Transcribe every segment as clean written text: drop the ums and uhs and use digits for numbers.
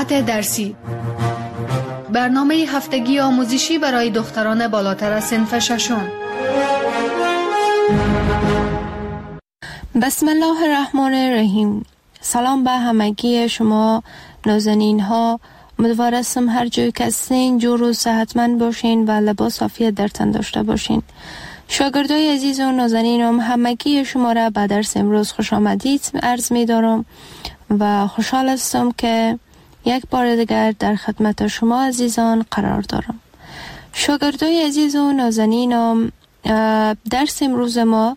مهارت درسی، برنامه هفتگی آموزشی برای دختران بالاتر از صنف ششم. بسم الله الرحمن الرحیم. سلام به همگی شما نازنین ها. امیدوارم هر جایی که هستین جور و صحتمند باشین و لباس عافیت در تن داشته باشین. شاگردای عزیز و نازنینم، همگی شما را به درس امروز خوش آمدید عرض می دارم و خوشحال هستم که یک بار دیگر در خدمت شما عزیزان قرار دارم. شاگردای عزیز و نازنینم، درس امروز ما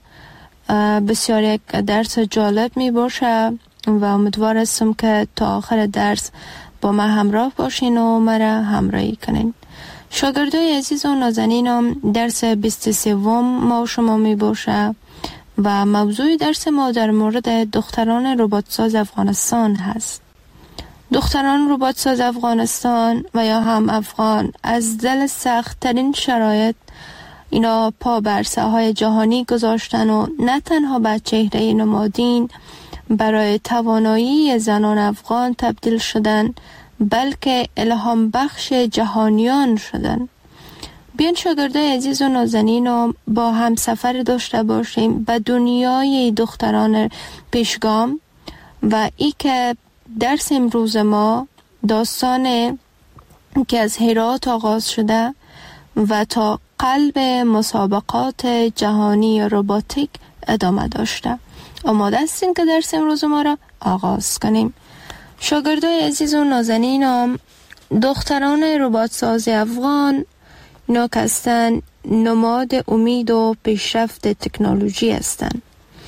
بسیار یک درس جالب می باشه و امیدوار هستم که تا آخر درس با ما همراه باشین و مرا همراهی کنین. شاگردای عزیز و نازنینم، درس 23 ما شما می باشه و موضوع درس ما در مورد دختران رباتساز افغانستان هست. دختران رباتساز افغانستان و یا هم افغان از دل سخت ترین شرایط اینا پا بر ساحهای جهانی گذاشتن و نه تنها به چهره نمادین برای توانایی زنان افغان تبدیل شدن، بلکه الهام بخش جهانیان شدن. بیان شاگردای عزیز و نازنین با هم سفر داشته باشیم به دنیای دختران پیشگام و ای که درس امروز ما داستان که از هرات آغاز شده و تا قلب مسابقات جهانی روباتیک ادامه داشته. آماده هستین که درس امروز ما را آغاز کنیم. شاگردای عزیز و نازنینم، دختران رباتساز افغان اینا که هستن نماد امید و پیشرفت تکنولوژی هستند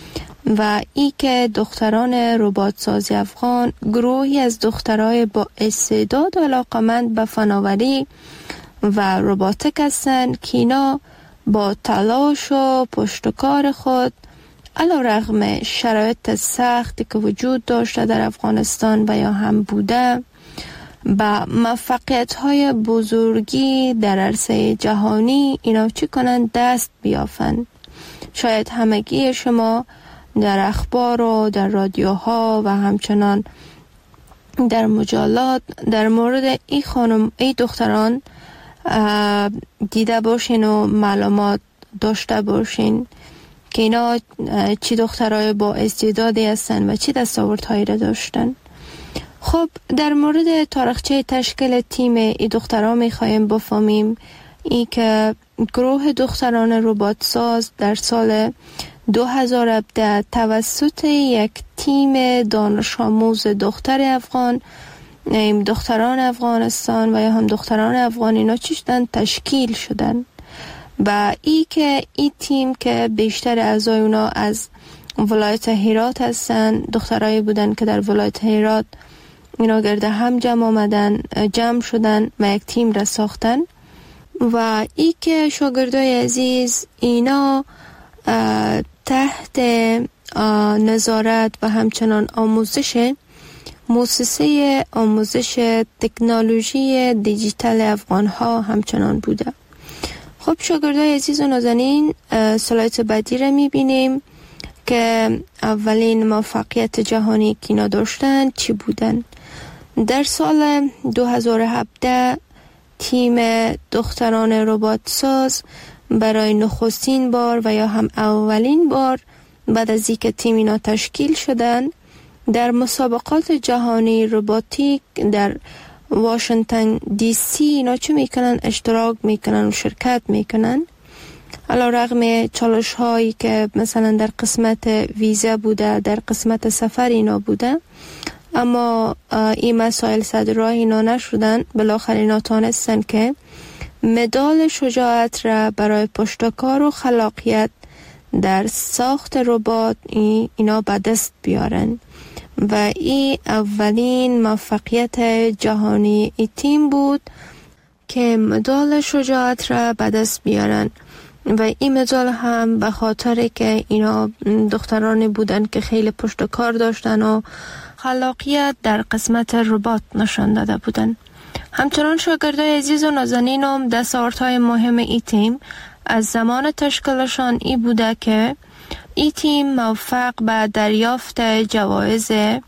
و ای که دختران رباتساز افغان گروهی از دخترای با استعداد و علاقمند به فناوری و روباتیک هستند که اینا با تلاش و پشتکار خود علیرغم شرایط سختی که وجود داشته در افغانستان و یا هم بوده با موفقیت‌های بزرگی در عرصه جهانی اینا چی کنند؟ دست بیافند. شاید همگی شما در اخبار و در رادیوها و همچنان در مجلات در مورد این دختران دیده باشین و معلومات داشته باشین که اینا چی دخترای با استعدادی هستن و چی دستاوردهایی را داشتن. خب در مورد تاریخچه تشکیل تیم این دختران میخوایم بفهمیم. ای که گروه دختران رباتساز در سال 2017 توسط یک تیم دانش آموز دختر افغان، دختران افغانستان و یا هم دختران افغان اینا چیشتن تشکیل شدن و ای که این تیم که بیشتر اعضای اونا از ولایت هرات هستن، دخترایی بودن که در ولایت هرات اینا گرده هم جمع شدن و یک تیم را ساختن و ای که شاگردای عزیز اینا تحت نظارت و همچنان آموزش مؤسسه آموزش تکنولوژی دیجیتال افغان ها همچنان بوده. خب شاگردای عزیز و نازنین، سلایت بعدی را میبینیم که اولین موفقیت جهانی که اینا داشتن چی بودن. در سال 2017 تیم دختران رباتساز برای نخستین بار و یا هم اولین بار بعد از اینکه تیم اینا تشکیل شدن در مسابقات جهانی روباتیک در واشنگتن دی سی اینا چه میکنن؟ اشتراک میکنن و شرکت میکنن. علیرغم چالش هایی که مثلا در قسمت ویزا بوده، در قسمت سفر اینا بوده، اما این مسائل صدر راه اینا نشدن. بالاخره اینا تانستن که مدال شجاعت را برای پشتکار و خلاقیت در ساخت ربات اینا به دست بیارن و این اولین موفقیت جهانی ای تیم بود که مدال شجاعت را به دست بیارن و این مدال هم به خاطر که اینا دخترانی بودن که خیلی پشتکار داشتن و خلاقیت در قسمت ربات نشان داده بودن. همچنان شاگردای عزیز و نازنینم، دستاوردهای مهم ای تیم از زمان تشکیلشان ای بوده که ای تیم موفق به دریافت جوایز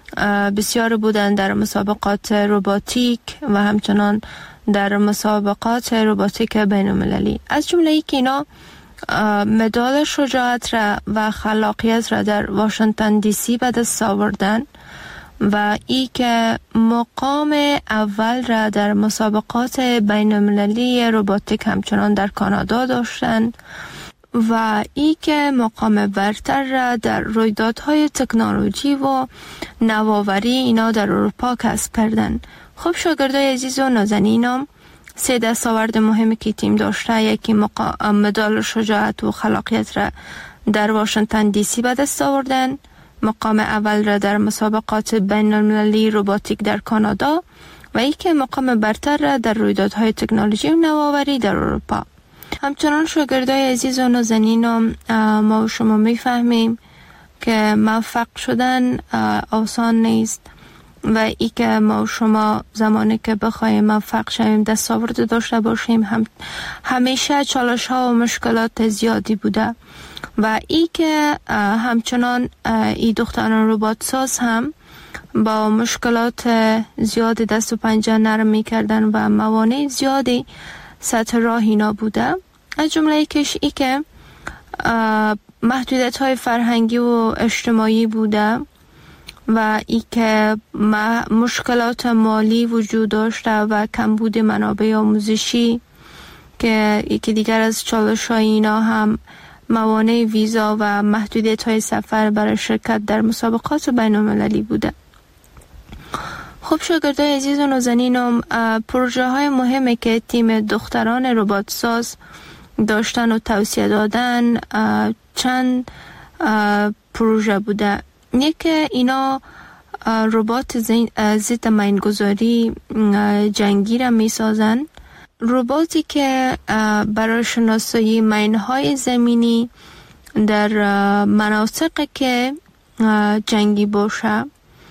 بسیار بودن در مسابقات روباتیک و همچنان در مسابقات روباتیک بین المللی. از جمله ای که اینا مدال شجاعت را و خلاقیت را در واشنگتن دی سی به دست آوردن و ای که مقام اول را در مسابقات بین المللی روباتیک همچنان در کانادا داشتن و ای که مقام برتر را در رویدادهای تکنولوژی و نوآوری اینا در اروپا کسب کردن. خب شاگردای عزیز و نازنینم، 3 دستاورد مهمی که تیم داشته، یکی مدال شجاعت و خلاقیت را در واشنگتن دی سی به دست آوردن، مقام اول را در مسابقات بین المللی روباتیک در کانادا و یکی مقام برتر را در رویدادهای تکنولوژی و نوآوری در اروپا. همچنان شاگردای عزیز و نازنینم، ما و شما میفهمیم که موفق شدن آسان نیست و ای که ما و شما زمانی که بخوایم موفق شویم دستاورد داشته باشیم همیشه چالش ها و مشکلات زیادی بوده و ای که همچنان ای دختران ربات ساز هم با مشکلات زیاد دست و پنجه نرم می کردن و موانع زیادی سطح راه اینا بوده. از جمله کش ای که محدودیت های فرهنگی و اجتماعی بوده و ای که مشکلات مالی وجود داشته و کمبود منابع آموزشی که یکی دیگر از چالش های اینا هم موانع ویزا و محدودیت های سفر برای شرکت در مسابقات بین المللی بوده. خب شاگردای عزیز و نازنینم، پروژه های مهمی که تیم دختران ربات ساز داشتن و توصیه دادن چند پروژه بوده. یکی اینا ربات ضد مینگذاری جنگی را می سازن، رباتی که برای شناسایی مینهای زمینی در مناطق که جنگی باشه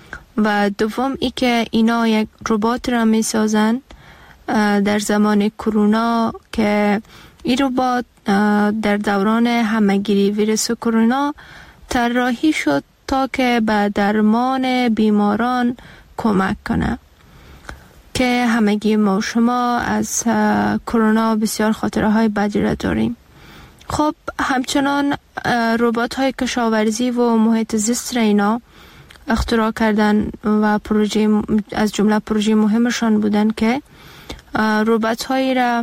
و دوم ای که اینا یک ربات را می سازن در زمان کرونا که این ربات در دوران همهگیری ویروس کرونا طراحی شد تا که به درمان بیماران کمک کنه که همگی ما و شما از کرونا بسیار خاطره های بدی را داریم. خب همچنان ربات های کشاورزی و محیط زیست را اینا اختراع کردن و پروژه از جمله پروژه مهمشان بودن که ربات هایی را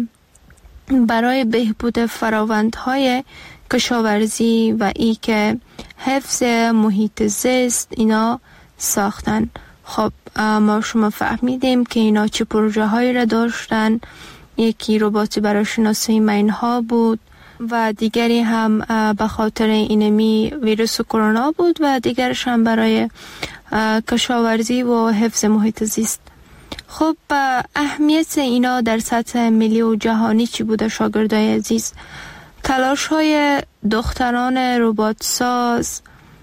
برای بهبود فراوندهای کشاورزی و ای که حفظ محیط زیست اینا ساختن. خب ما شما فهمیدیم که اینا چه پروژه هایی را داشتن. یکی رباتی برای شناسایی مینها بود و دیگری هم به خاطر اینمی ویروس کرونا بود و دیگرش هم برای کشاورزی و حفظ محیط زیست. خب اهمیت اینا در سطح ملی و جهانی چی بوده شاگردای عزیز؟ تلاش های دختران ربات ساز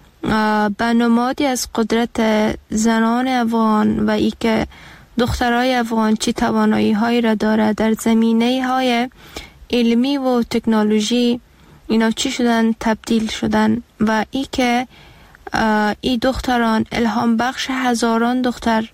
به نمادی از قدرت زنان افغان و ای که دخترای افغان چی توانایی هایی را داره در زمینه های علمی و تکنولوژی اینا چی شدن تبدیل شدن و ای که ای دختران الهام بخش هزاران دختر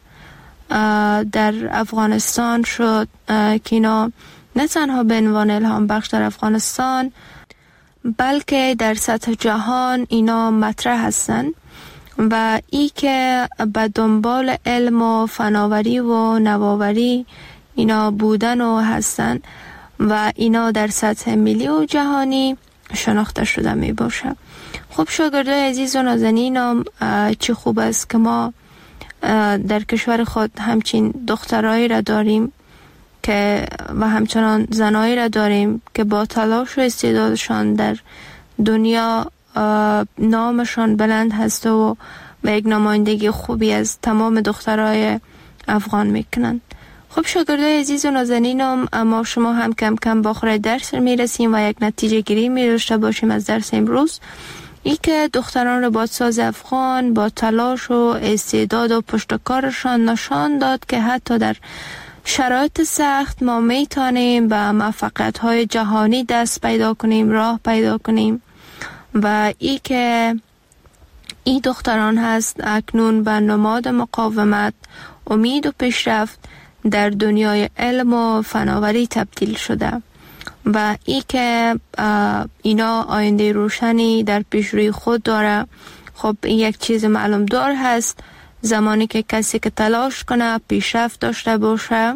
در افغانستان شد که اینا نه تنها به عنوان الهام بخش در افغانستان بلکه در سطح جهان اینا مطرح هستن و ای که به دنبال علم و فناوری و نوآوری اینا بودن و هستن و اینا در سطح ملی و جهانی شناخته شده می باشه. خب شاگردای عزیز و نازنینم، چه خوب است که ما در کشور خود همچین دخترایی را داریم که و همچنان زنایی را داریم که با تلاش و استعدادشان در دنیا نامشان بلند هست و یک نمایندگی خوبی از تمام دخترای افغان میکنند. خب شاگردای عزیز و نازنینم، اما شما هم کم کم با آخر درس میرسیم و یک نتیجه گیری می‌داشته باشیم از درس امروز. ای که دختران ربات ساز افغان با تلاش و استعداد و پشتکارشان نشان داد که حتی در شرایط سخت ما میتونیم به موفقیت‌های جهانی دست پیدا کنیم، راه پیدا کنیم و ای که این دختران هست اکنون به نماد مقاومت، امید و پیشرفت در دنیای علم و فناوری تبدیل شده و ای که اینا آینده روشنی در پیش روی خود داره. خب یک چیز معلوم دار هست، زمانی که کسی که تلاش کنه، پیشرفت داشته باشه،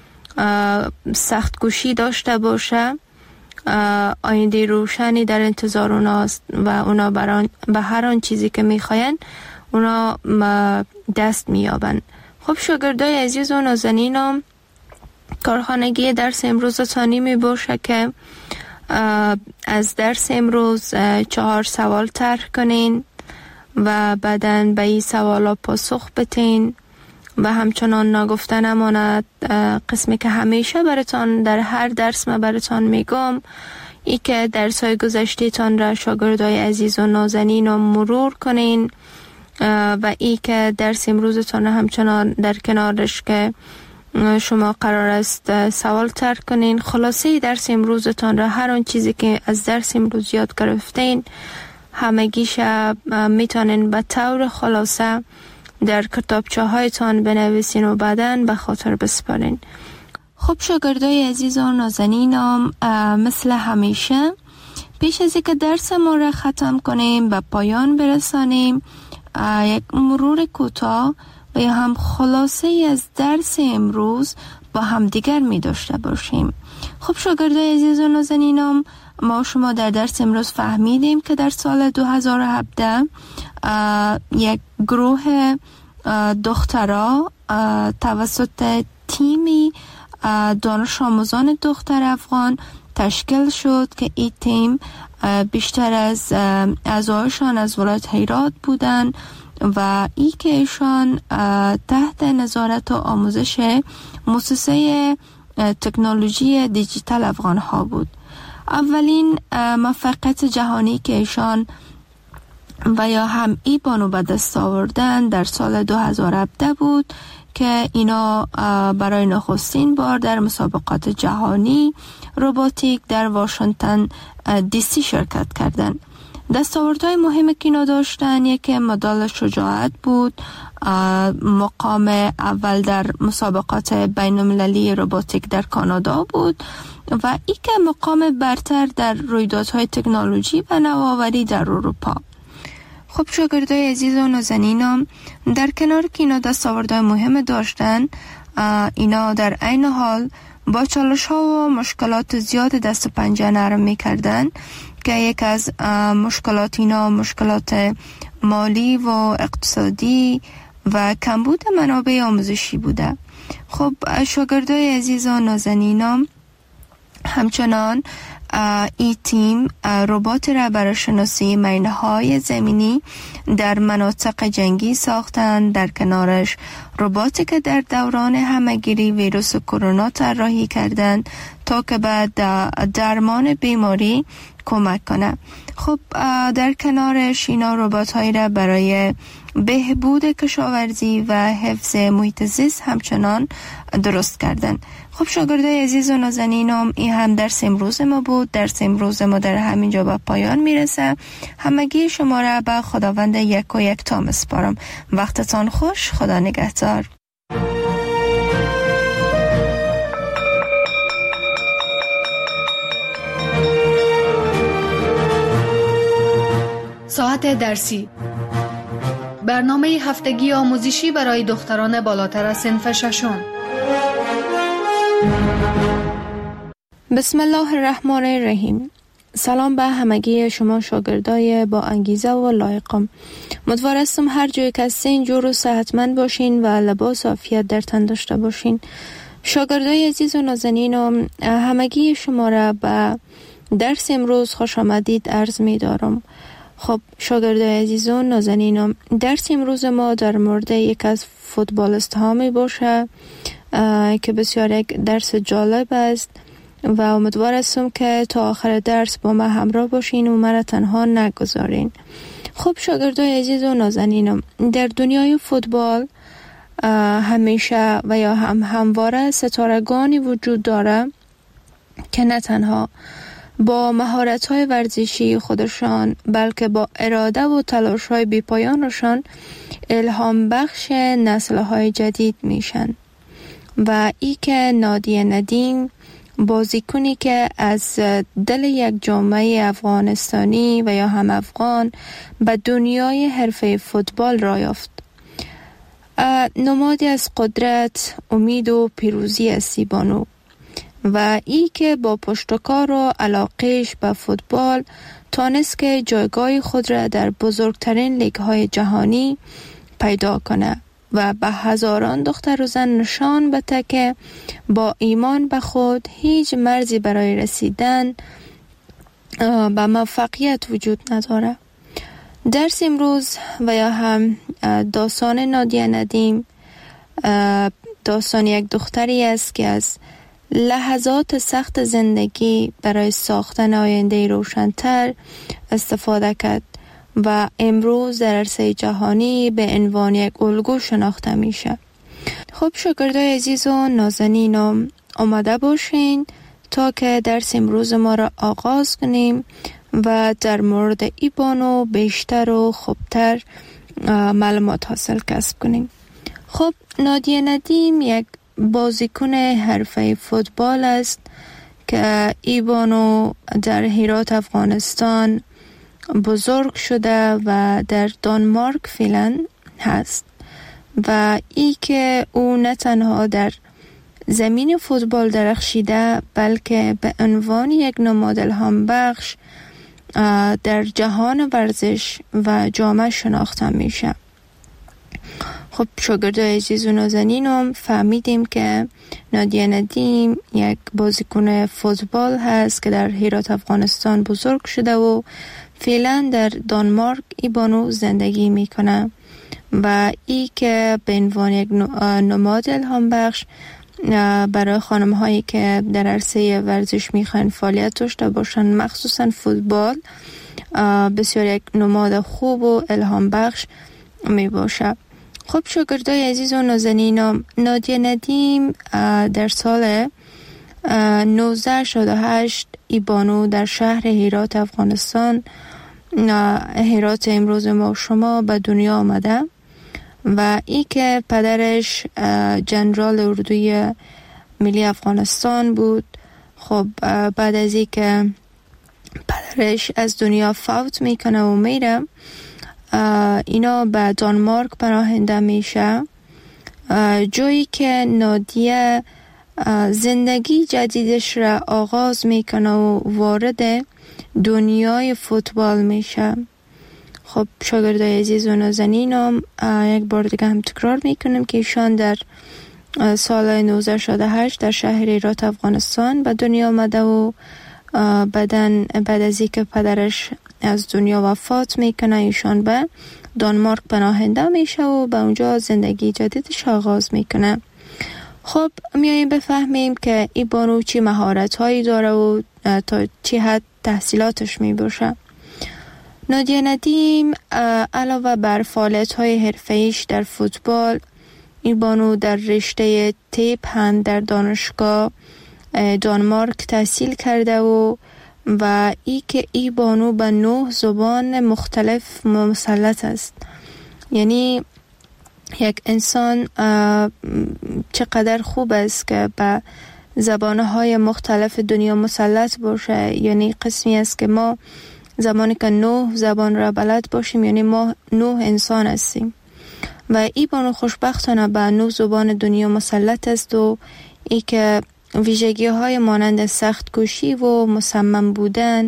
سخت کوشی داشته باشه، آینده روشنی در انتظار اوناست و اونا به هر آن چیزی که میخواین اونا دست میابن. خب شاگردای عزیز و نازنینم، کارخانگی درس امروزتانی می باشه که از درس امروز 4 سوال طرح کنین و بعداً به این سوالا پاسخ بتین و همچنان نگفته نماند قسمی که همیشه براتان در هر درس ما براتان میگم، ای که درس‌های گذشته تان را شاگردای عزیز و نازنین رو مرور کنین و ای که درس امروزتان همچنان در کنارش که شما قرار است سوال طرح کنین. خلاصه درس امروزتان را، هر آن چیزی که از درس امروز یاد گرفتین همگیش میتونین به طور خلاصه در کتابچه هایتان بنویسین و بعداً به خاطر بسپارین. خب شاگردای عزیز و نازنینم، مثل همیشه پیش از اینکه درس ما را ختم کنیم به پایان برسانیم، یک مرور کوتاه و یا هم خلاصه از درس امروز با هم دیگر می داشته باشیم. خب شاگردای عزیز و نازنینم، ما شما در درس امروز فهمیدیم که در سال 2017 یک گروه دخترها توسط تیمی دانش آموزان دختر افغان تشکیل شد که این تیم بیشتر از اعضایشان از ولایت هرات بودن و ای که ایشان تحت نظارت و آموزش مؤسسه تکنولوژی دیجیتال افغان ها بود. اولین موفقیت جهانی که ایشان و یا هم ای بانو به دست آوردن در سال 2017 بود که اینا برای نخستین بار در مسابقات جهانی روباتیک در واشنگتن دی سی شرکت کردند. دستاوردهای مهمی که اینا داشتن، یکی مدال شجاعت بود، مقام اول در مسابقات بین المللی روباتیک در کانادا بود و ای که مقام برتر در رویدادهای تکنولوژی و نوآوری در اروپا. خب شاگردای عزیز و نازنینم، در کنار که اینا دستاوردهای مهم داشتن، اینا در عین حال با چالش ها و مشکلات زیاد دست و پنجه نرم میکردن که یک از مشکلات اینا مشکلات مالی و اقتصادی و کمبود منابع آموزشی بوده. خب شاگردای عزیز و نازنینم، همچنان این تیم ربات را برای شناسی مینه‌های زمینی در مناطق جنگی ساختند. در کنارش رباتی که در دوران همه‌گیری ویروس کرونا طراحی کردند تا که به درمان بیماری کمک کنه. خب در کنارش اینا ربات‌هایی را برای بهبود کشاورزی و حفظ محیط زیست همچنان درست کردن. خب شاگردای عزیز و نازنینم، این هم درس امروز ما بود. درس امروز ما در همینجا به پایان میرسه. همگی شما را به خداوند یک و یک تا میسپارم. وقتتان خوش. خدا نگهدار. ساعت درسی، برنامه هفتگی آموزشی برای دختران بالاتر از صنف ششم. بسم الله الرحمن الرحیم. سلام به همگی شما شاگردای با انگیزه و لایقم. امیدوارم هر جای که هستین جور و صحتمند باشین و لباس عافیت در تن داشته باشین. شاگردای عزیز و نازنینم، همگی شما را به درس امروز خوش آمدید عرض می دارم. خب شاگردای عزیز و نازنینم، درس امروز ما در مورد یک از فوتبالیست ها می باشه که بسیار یک درس جالب است و امیدوار هستم که تا آخر درس با ما همراه باشین و مرا تنها نگذارین. خب شاگردای عزیز و نازنینم، در دنیای فوتبال همیشه و یا همواره ستارگانی وجود داره که نه تنها با مهارت‌های ورزشی خودشان بلکه با اراده و تلاش‌های بی‌پایانشان الهام بخش نسل‌های جدید میشن. و ای که نادیه ندیم بازیکنی که از دل یک جامعه افغانستانی و یا هم افغان به دنیای حرفه فوتبال را یافت. نمادی از قدرت، امید و پیروزی است بانو. و ای که با پشتکار و علاقهش به فوتبال تانست که جایگاه خود را در بزرگترین لیگ‌های جهانی پیدا کنه و به هزاران دختر و زن نشان بده که با ایمان به خود هیچ مرزی برای رسیدن به موفقیت وجود نداره. درس امروز و یا هم داستان نادیه ندیم داستان یک دختری است که از لحظات سخت زندگی برای ساختن آینده روشن‌تر استفاده کرد و امروز در عرصه جهانی به عنوان یک الگو شناخته میشه. خب شاگردای عزیز و نازنین آماده باشین تا که درس امروز ما را آغاز کنیم و در مورد ای بانو بیشتر و خوبتر معلومات حاصل کسب کنیم. خب نادیه ندیم یک بازیکن حرفه فوتبال است که ای بانو در هرات افغانستان بزرگ شده و در دانمارک فعلا هست و ای که او نه تنها در زمین فوتبال درخشیده بلکه به عنوان یک نماد الهام بخش در جهان ورزش و جامعه شناخته میشه. خب شاگردای عزیز و نازنینم فهمیدیم که نادیه ندیم یک بازیکن فوتبال هست که در هرات افغانستان بزرگ شده و فعلا در دانمارک ای بانو زندگی میکنه و ای که به عنوان یک نماد الهام بخش برای خانم هایی که در عرصه ورزش میخوان فعالیت داشته باشن مخصوصا فوتبال بسیار یک نماد خوب و الهام بخش می باشه. خب شاگردای عزیز و نازنینم نادیه ندیم در سال 1968 ای بانو در شهر هرات افغانستان هرات امروز ما شما به دنیا آمده و ای که پدرش جنرال اردوی ملی افغانستان بود. خب بعد از ای که پدرش از دنیا فوت میکنه و میره اینا به دانمارک پناهنده میشه جایی که نادیه زندگی جدیدش را آغاز میکنه و وارد دنیای فوتبال میشه. خب شاگردای عزیز و نازنینم یک بار دیگه هم تکرار میکنم که ایشان در سال 1968 در شهر هرات افغانستان به دنیا آمده و بعد از اینکه پدرش از دنیا وفات میکنه ایشان به دانمارک پناهنده میشه و به اونجا زندگی جدیدش آغاز میکنه. خب میاییم بفهمیم که ای بانو چی مهارت هایی داره و تا چی حد تحصیلاتش میباشه. نادیه ندیم علاوه بر فعالیت های حرفه‌ایش در فوتبال ای بانو در رشته تیپ هم در دانشگاه دانمارک تحصیل کرده و ای که ای بانو به 9 زبان مختلف مسلط است. یعنی یک انسان چقدر خوب است که به زبانهای مختلف دنیا مسلط باشه. یعنی قسمی است که ما زمانی که 9 زبان را بلد باشیم یعنی ما 9 انسان هستیم و ای بانو خوشبختانه به 9 زبان دنیا مسلط است و ای که ویژگی های مانند سخت کوشی و مصمم بودن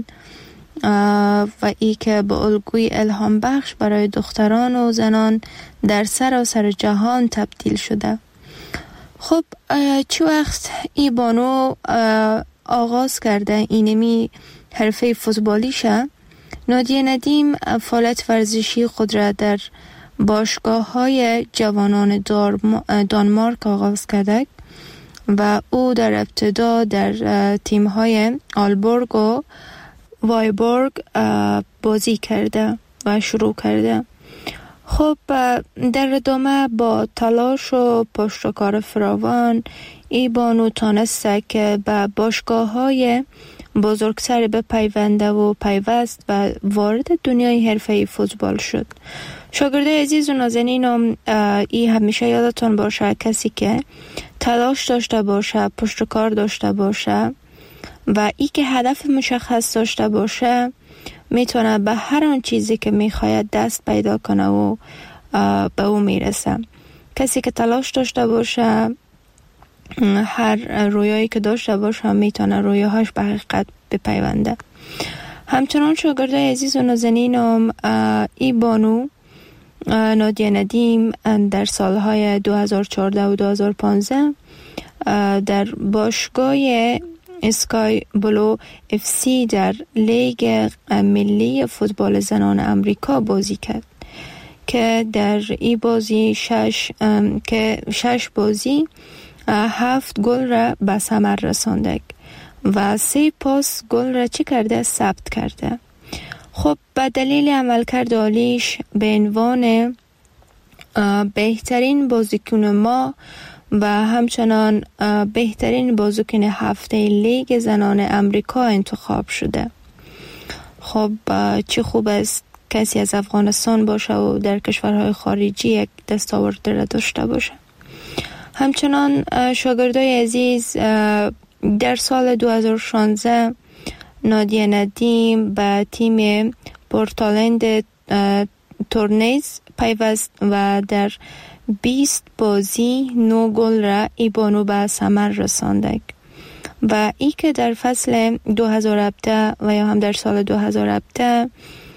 و ای که به الگوی الهام بخش برای دختران و زنان در سراسر جهان تبدیل شده. خب چه وقت ای بانو آغاز کرده اینمی حرفه فوتبالیشه؟ نادیه ندیم فعالیت ورزشی خود را در باشگاه های جوانان دانمارک آغاز کرده و او در ابتدا در تیم های آلبورگ و وایبورگ بازی کرده و شروع کرده. خب در ادامه با تلاش و پشتکار فراوان ای بانو تانسته که به باشگاه های بزرگتر بپیونده و پیوست و وارد دنیای حرفه‌ای فوتبال شد. شاگردای عزیز و نازنینم، ای همیشه یادتون باشه کسی که تلاش داشته باشه، پشتکار داشته باشه و ای که هدف مشخص داشته باشه میتونه به هر آن چیزی که میخواید دست پیدا کنه و به او میرسه. کسی که تلاش داشته باشه، هر رویایی که داشته باشه میتونه رویاهاش به حقیقت بپیونده. همچنان شاگردای عزیز و نازنینم، ای بانو نادیه ندیم در سالهای 2014 و 2015 در باشگاه اسکای بلو اف سی در لیگ ملی فوتبال زنان امریکا بازی کرد که در این بازی 6 بازی 7 گل را به ثمر رسانده و 3 پاس گل را چی کرده؟ ثبت کرده. خب به دلیل عملکرد عالیش به عنوان بهترین بازیکن ما و همچنان بهترین بازیکن هفته لیگ زنان امریکا انتخاب شده. خب چه خوب است کسی از افغانستان باشه و در کشورهای خارجی یک دستاورد را داشته باشه. همچنان شاگردای عزیز، در سال 2016 نادیه ندیم به تیم پورتلند تورنیز پیوست و در 20 بازی 9 گل را ای بانو به ثمر رسانده و ای که در فصل 2017 و یا هم در سال 2017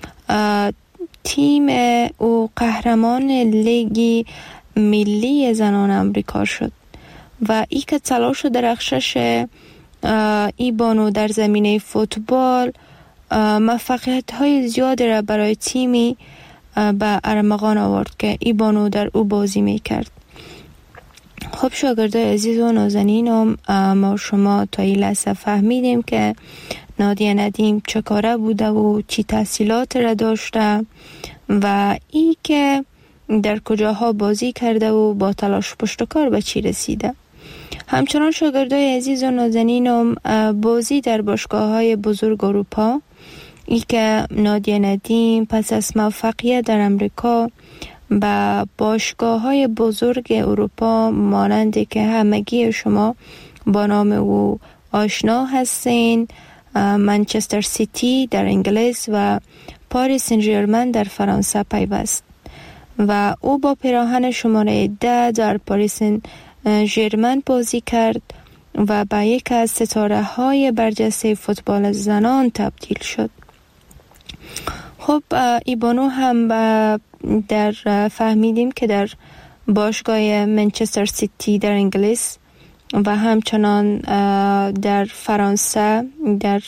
تیم او قهرمان لیگ ملی زنان امریکا شد و ای که تلاش و درخشش ای بانو در زمینه فوتبال موفقیت های زیادی را برای تیمی به ارمغان آورد که ای بانو در او بازی می کرد. خب شاگردای عزیز و نازنینم، ما شما تا این لحظه فهمیدیم که نادیه ندیم چه کاره بوده و چی تحصیلات را داشته و ای که در کجاها بازی کرده و با تلاش پشتکار به چی رسیده. همچنان شاگردای عزیز و نازنینم، بازی در باشگاه‌های بزرگ اروپا، ای که نادیه ندیم پس از موفقیت در امریکا با باشگاه‌های بزرگ اروپا مانند که همگی شما با نام او آشنا هستین، منچستر سیتی در انگلیس و پاریس سن ژرمن در فرانسه پیوست و او با پیراهن شماره 10 در پاریس سن ژرمن بازی کرد و به یک از ستاره‌های برجسته فوتبال زنان تبدیل شد. خب ای بانو هم در فهمیدیم که در باشگاه منچستر سیتی در انگلیس و همچنان در فرانسه در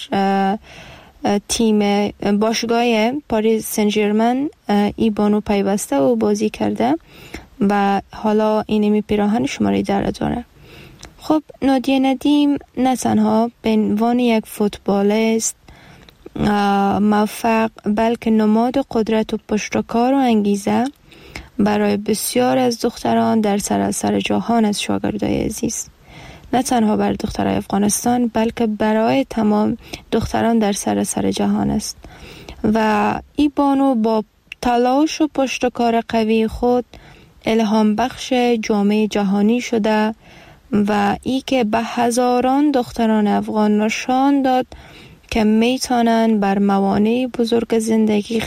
تیم باشگاه پاریس سن ژرمن ای بانو پیوسته و بازی کرده و حالا اینمی پیراهن شماره 10 داره. خب نادیه ندیم نه تنها به عنوان یک فوتبالیست موفق بلکه نماد قدرت و پشتکار و انگیزه برای بسیار از دختران در سراسر جهان است. شاگردای عزیز، نه تنها برای دخترای افغانستان بلکه برای تمام دختران در سراسر جهان است و ای بانو با تلاش و پشتکار قوی خود الهام بخش جامعه جهانی شده و ای که به هزاران دختران افغان نشان داد که میتونن بر موانع بزرگ زندگی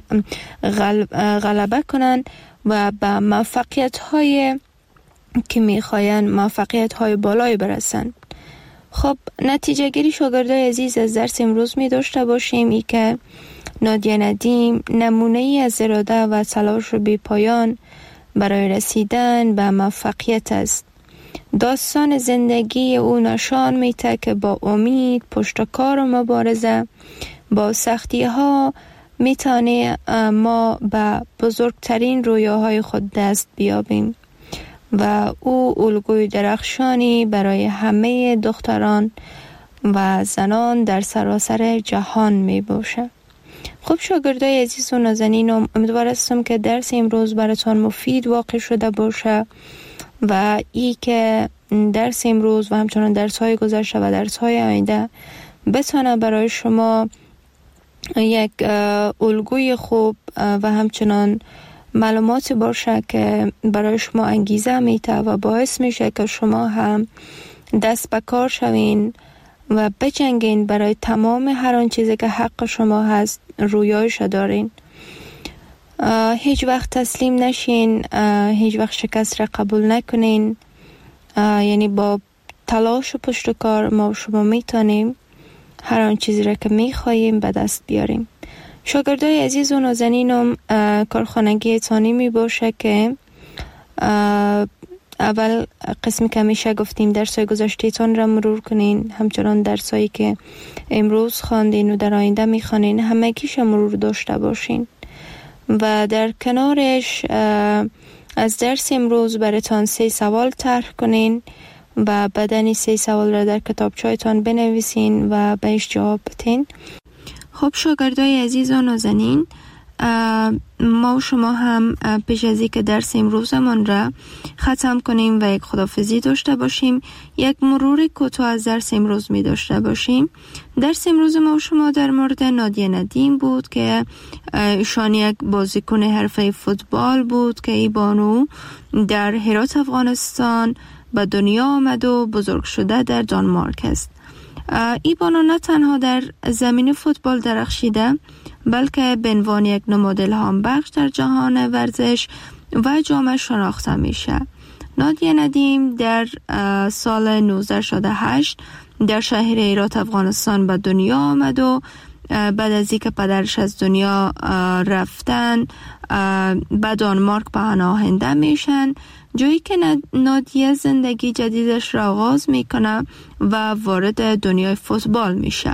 غلبه کنن و به موفقیت های که میخواین موفقیت های بالای برسن. خب نتیجه گیری شاگردای عزیز از درس امروز می داشته باشیم ای که نادیه ندیم نمونه ای از اراده و تلاش بی پایان برای رسیدن به موفقیت است. داستان زندگی او نشان میده که با امید، پشتکار و مبارزه با سختی ها میتونه ما به بزرگترین رویاهای خود دست بیابیم و او الگوی درخشانی برای همه دختران و زنان در سراسر جهان می باشه. خب شاگردای عزیز و نازنینم، امیدوار هستم که درس امروز براتون مفید واقع شده باشه و ای که درس امروز و همچنان درس های گذشته و درس های آینده بتونه برای شما یک الگوی خوب و همچنان معلوماتی باشه که برای شما انگیزه میده و باعث میشه که شما هم دست به کار شوین و بجنگین برای تمام هر آن چیزی که حق شما هست، رویایش دارین. هیچ وقت تسلیم نشین، هیچ وقت شکست را قبول نکنین. یعنی با تلاش و پشت کار ما و شما میتونیم هر آن چیزی را که میخواییم به دست بیاریم. شاگردای عزیز و نازنینم، کارخانگی تانی می باشه که اول قسمی که همیشه گفتیم درسای گذشته‌تان را مرور کنین، همچنان درسایی که امروز خواندین و در آینده میخوانین همگیش مرور داشته باشین و در کنارش از درس امروز براتان 3 سوال طرح کنین و بعدن 3 سوال را در کتابچه‌تان بنویسین و بهش جواب بدین. خب شاگردای عزیز و نازنین، ما و شما هم پیش از اینکه درس امروزمان را ختم کنیم و یک خداحافظی داشته باشیم، یک مرور کوتاه از درس امروز می داشته باشیم. درس امروز ما و شما در مورد نادیه ندیم بود که ایشان یک بازیکن حرفه فوتبال بود که ای بانو در هرات افغانستان به دنیا آمد و بزرگ شده در دانمارک است. ای بانو نه تنها در زمین فوتبال درخشیده، بلکه به عنوان یک نماد الهام بخش در جهان ورزش و جامعه شناخته میشه. نادیه ندیم در سال 1968 در شهر هرات افغانستان به دنیا آمد و بعد از اینکه پدرش از دنیا رفتن به دانمارک پناهنده میشن، جایی که نادیه زندگی جدیدش را آغاز میکنه و وارد دنیای فوتبال میشه.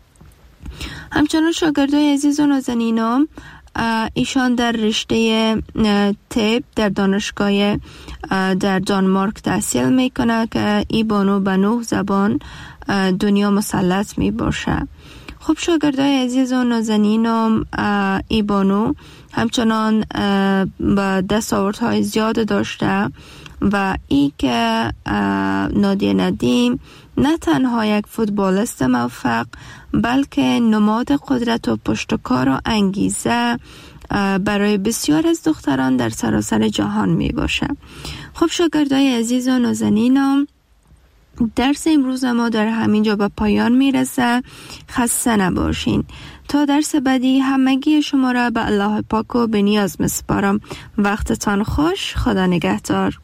همچنان شاگردای عزیز و نازنینم، ایشان در رشته طب در دانشگاه در دانمارک تحصیل میکنه که ای بانو به 9 زبان دنیا مسلط می باشه. خب شاگردای عزیز و نازنینم، ای بانو همچنان با دستاوردهای زیاد داشته و ای که نادیه ندیم نه تنها یک فوتبالیست موفق، بلکه نماد قدرت و پشتکار و انگیزه برای بسیار از دختران در سراسر جهان می باشه. خب شاگردای عزیز و نازنینم، درس امروز ما در همینجا به پایان میرسه. خسته نباشین. تا درس بعدی همگی شما را به الله پاک و به نیاز میسپارم. وقتتان خوش. خدا نگهدار.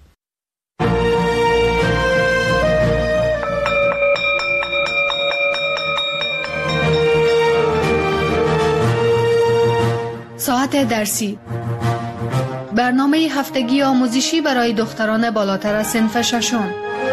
ساعت درسی، برنامه هفتگی آموزشی برای دختران بالاتر از صنف ششم.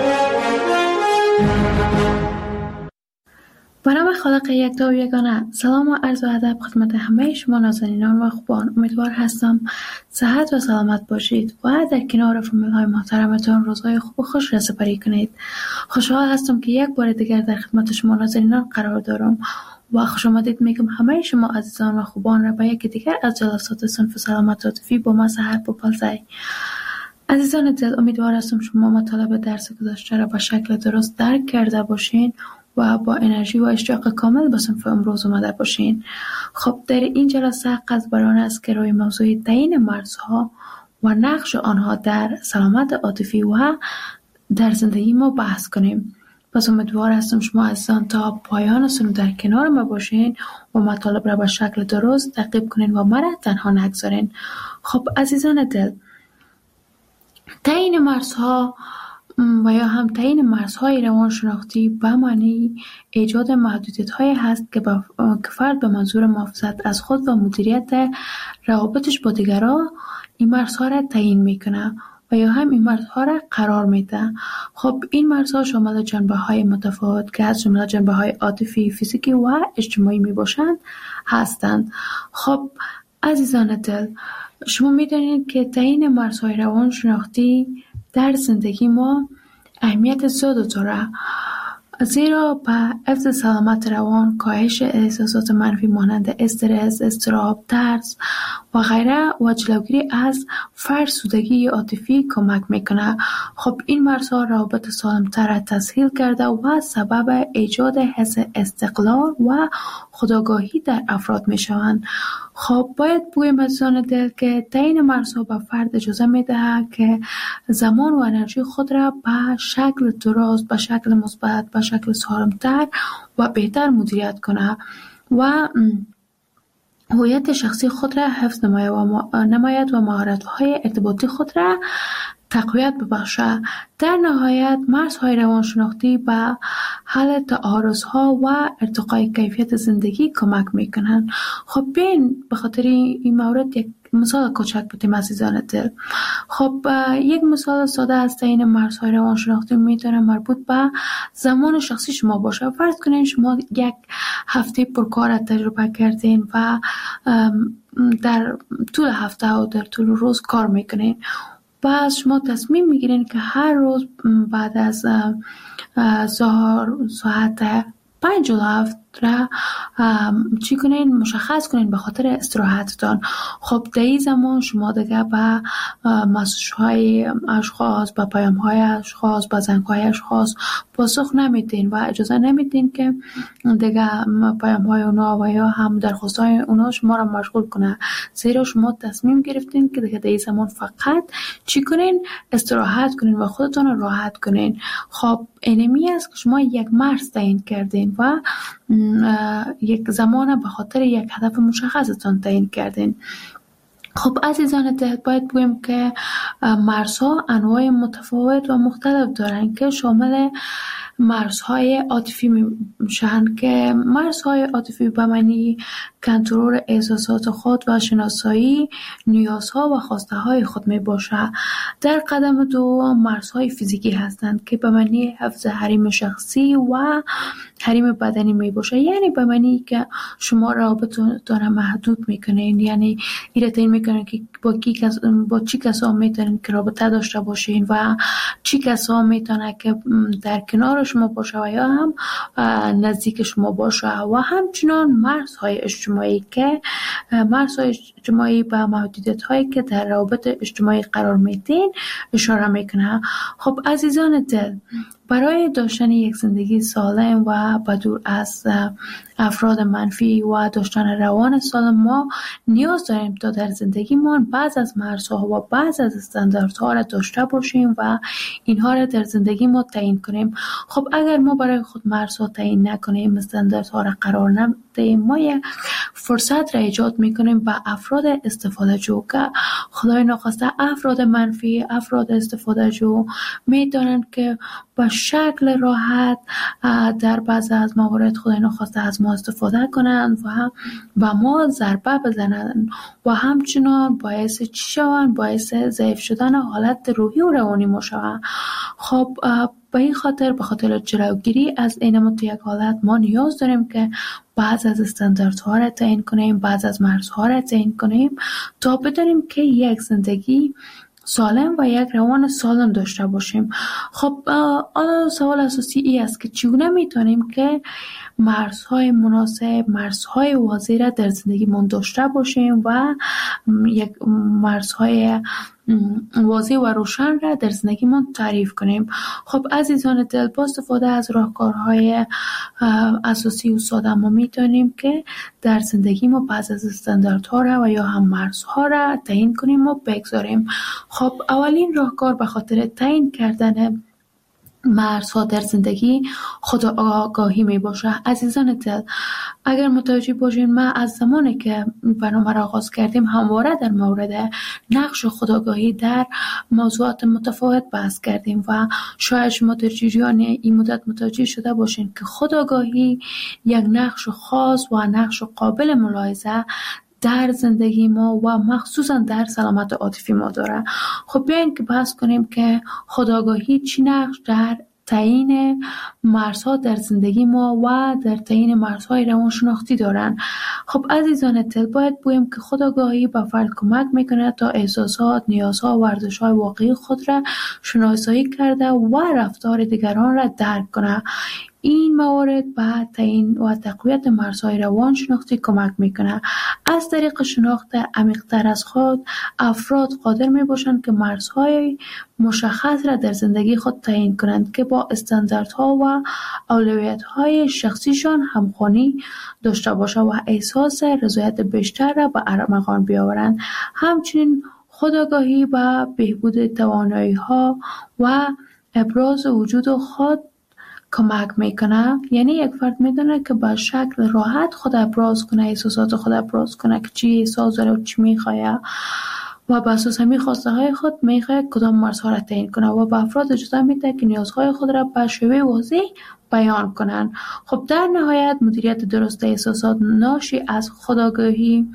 به نام خالق یکتا و یگانه، سلام و عرض و ادب خدمت همه شما نازنینان و خوبان. امیدوار هستم صحت و سلامت باشید و در کنار فامیل‌های محترمتان روزهای خوب و خوش را سپری کنید. خوشحال هستم که یک بار دیگر در خدمت شما نازنینان قرار دارم و خوش آمدید میگم همه شما عزیزان و خوبان را به یک دیگر از جلسات صنف سلامت عاطفی با ما سحر بپلزی. عزیزان دل، امیدوار هستم شما مطالب درس گذشته را به شکل درست درک کرده باشین و با انرژی و اشتیاق کامل به صنف امروز اومده باشین. خب در این جلسه قصد بر آن است که روی موضوع تعیین مرزها و نقش آنها در سلامت عاطفی و در زندگی ما بحث کنیم. پس امیدوار هستم شما عزیزان تا پایان سنو در کنار ما باشین و مطالب را به شکل درست تعقیب کنین و مرا تنها نگذارین. خب عزیزان دل، تعیین مرزها و یا هم تعیین مرزهای روانشناختی به معنی ایجاد محدودیت‌هایی هست که فرد به منظور محافظت از خود و مدیریت روابطش با دیگران این مرزها را تعیین میکنه و یا هم این مرزها را قرار میده. خب این مرزها شامل جنبه‌های متفاوت که از جمله جنبه‌های عاطفی، فیزیکی و اجتماعی میباشند هستند. خب عزیزان دل، شما میدونید که تعیین مرزهای روانشناختی در زندگی ما اهمیت زیاد داره. زیرا به حفظ سلامت روان، کاهش احساسات منفی مانند استرس، اضطراب، ترس و غیره و جلوگیری از فرسودگی عاطفی کمک میکنه. خب این مرزها روابط سالمتر را تسهیل کرده و سبب ایجاد حس استقلال و خودآگاهی در افراد میشوند. خب باید بگویم عزیزان دل که تعیین مرزها به فرد اجازه میدهد که زمان و انرژی خود را به شکل درست، به شکل مثبت، به شکل سالمتر و بهتر مدیریت کنه و هویت شخصی خود را حفظ نماید و مهارت‌های ارتباطی خود را تقویت ببخشه. در نهایت مرزهای روانشناختی به حل تعارض‌ها و ارتقای کیفیت زندگی کمک میکنند. خب بیاین به خاطر این مورد یک مثال کوچک بودیم عزیزان دل. خب یک مثال ساده از تعیین مرزهای روانشناختی میتونه مربوط به زمان شخصی شما باشه. فرض کنین شما یک هفته پرکار تجربه کردین و در طول هفته و در طول روز کار میکنین. بعد شما تصمیم میگیرین که هر روز بعد از ظهر ساعت 5 7 را چی کنین؟ مشخص کنین به خاطر استراحتتان. خب در این زمان شما دیگه به مسیج‌های اشخاص، به پیام‌های اشخاص، به زنگ‌های اشخاص پاسخ نمیدین و اجازه نمیدین که دیگه پیام‌های اونا و یا هم درخواست‌های اونا شما را مشغول کنه. زیرا شما تصمیم گرفتین که دیگه در این زمان فقط چی کنین؟ استراحت کنین و خودتون رو راحت کنین. خب اینمی است که شما یک مرز تعیین کردین و یک زمان به خاطر یک هدف مشخصتان تعیین کردین. خب عزیزان دل، باید بگویم که مرزها انواع متفاوت و مختلف دارن که شامل مرزهای عاطفی میشن که مرزهای عاطفی به معنی کنترل احساسات خود و شناسایی نیازها و خواسته های خود می باشه. در قدم دوم مرزهای فیزیکی هستند که به معنی حفظ حریم شخصی و حریم بدنی می باشه، یعنی به معنی که شما رابطتون محدود میکنین، یعنی ایرتین میکنین که با چی کسا میتونین که رابطه داشته باشین و چی کسا میتونه که در کنار شما باشه و یا هم نزدیک شما باشه. و همچنان مرزهای اجتماعی که مرزهای اجتماعی به محدودیت هایی که در روابط اجتماعی قرار میدین اشاره میکنه. خب عزیزان دل، برای داشتن یک زندگی سالم و بدور از افراد منفی و داشتن روان سالم ما نیاز داریم تا در زندگیمان بعض از مرزها و بعض از استانداردها را داشته باشیم و اینها را در زندگی ما تعیین کنیم. خب اگر ما برای خود مرزها تعیین نکنیم، استانداردها را قرار ندهیم، ما یک فرصت را ایجاد میکنیم به افراد استفاده جو که خدای ناخواسته افراد منفی، افراد استفاده جو میدانند که با شکل راحت در بعض از موارد خدای ناخواسته از ما استفاده کنند و به ما ضربه بزنند و همچنان باعث چی شوند؟ باعث ضعیف شدن حالت روحی و روانی ما شوند. خب به این خاطر، به خاطر جلوگیری از این یک حالت ما نیاز داریم که بعض از استانداردها را تعیین کنیم، بعض از مرزها را تعیین کنیم تا بدانیم که یک زندگی سالم و یک روان سالم داشته باشیم. خب سوال اساسی این است که چگونه میتونیم که مرزهای مناسب، مرزهای واضح را در زندگیمون داشته باشیم و یک مرزهای واضح و روشن را در زندگیمون تعریف کنیم. خب عزیزان دل، با استفاده از راهکارهای اساسی و ساده ما میتونیم که در زندگی ما بعض از استانداردها را و یا هم مرزها را تعیین کنیم و بگذاریم. خب اولین راهکار به خاطر تعیین کردن مرزها در زندگی خودآگاهی می باشه. عزیزان دل، اگر متوجه باشین ما از زمانی که برنامه را آغاز کردیم همواره در مورد نقش خودآگاهی در موضوعات متفاوت بحث کردیم و شاید شما در جریان این مدت متوجه شده باشین که خودآگاهی یک نقش خاص و نقش قابل ملاحظه در زندگی ما و مخصوصا در سلامت عاطفی ما داره. خب بیاین که بحث کنیم که خودآگاهی چی نقش در تعیین مرزها در زندگی ما و در تعیین مرزهای روانشناختی دارن. خب عزیزان دل، باید بگویم که خودآگاهی به فرد کمک میکنه تا احساسات، نیازها و ارزش‌های واقعی خود را شناسایی کرده و رفتار دیگران را درک کنه. این موارد به تعیین و تقویت مرزهای روانشناختی کمک میکنه. از طریق شناخت عمیق‌تر از خود، افراد قادر میباشند که مرزهای مشخص را در زندگی خود تعیین کنند که با استانداردها و اولویت‌های شخصیشان همخوانی داشته باشد و احساس رضایت بیشتر را به ارمغان بیاورند. همچنین خودآگاهی به بهبود توانایی‌ها و ابراز وجود خود کمک میکنه. یعنی یک فرد میدونه که به شکل راحت خود ابراز کنه، احساسات خود ابراز کنه که چی احساس داره و چی میخواه و به اساس همین خواسته های خود میخواه کدام مرزها را تعیین کنه و به افراد اجازه میده که نیازهای خود را به شیوه واضح بیان کنن. خب در نهایت مدیریت درست احساسات ناشی از خودآگاهی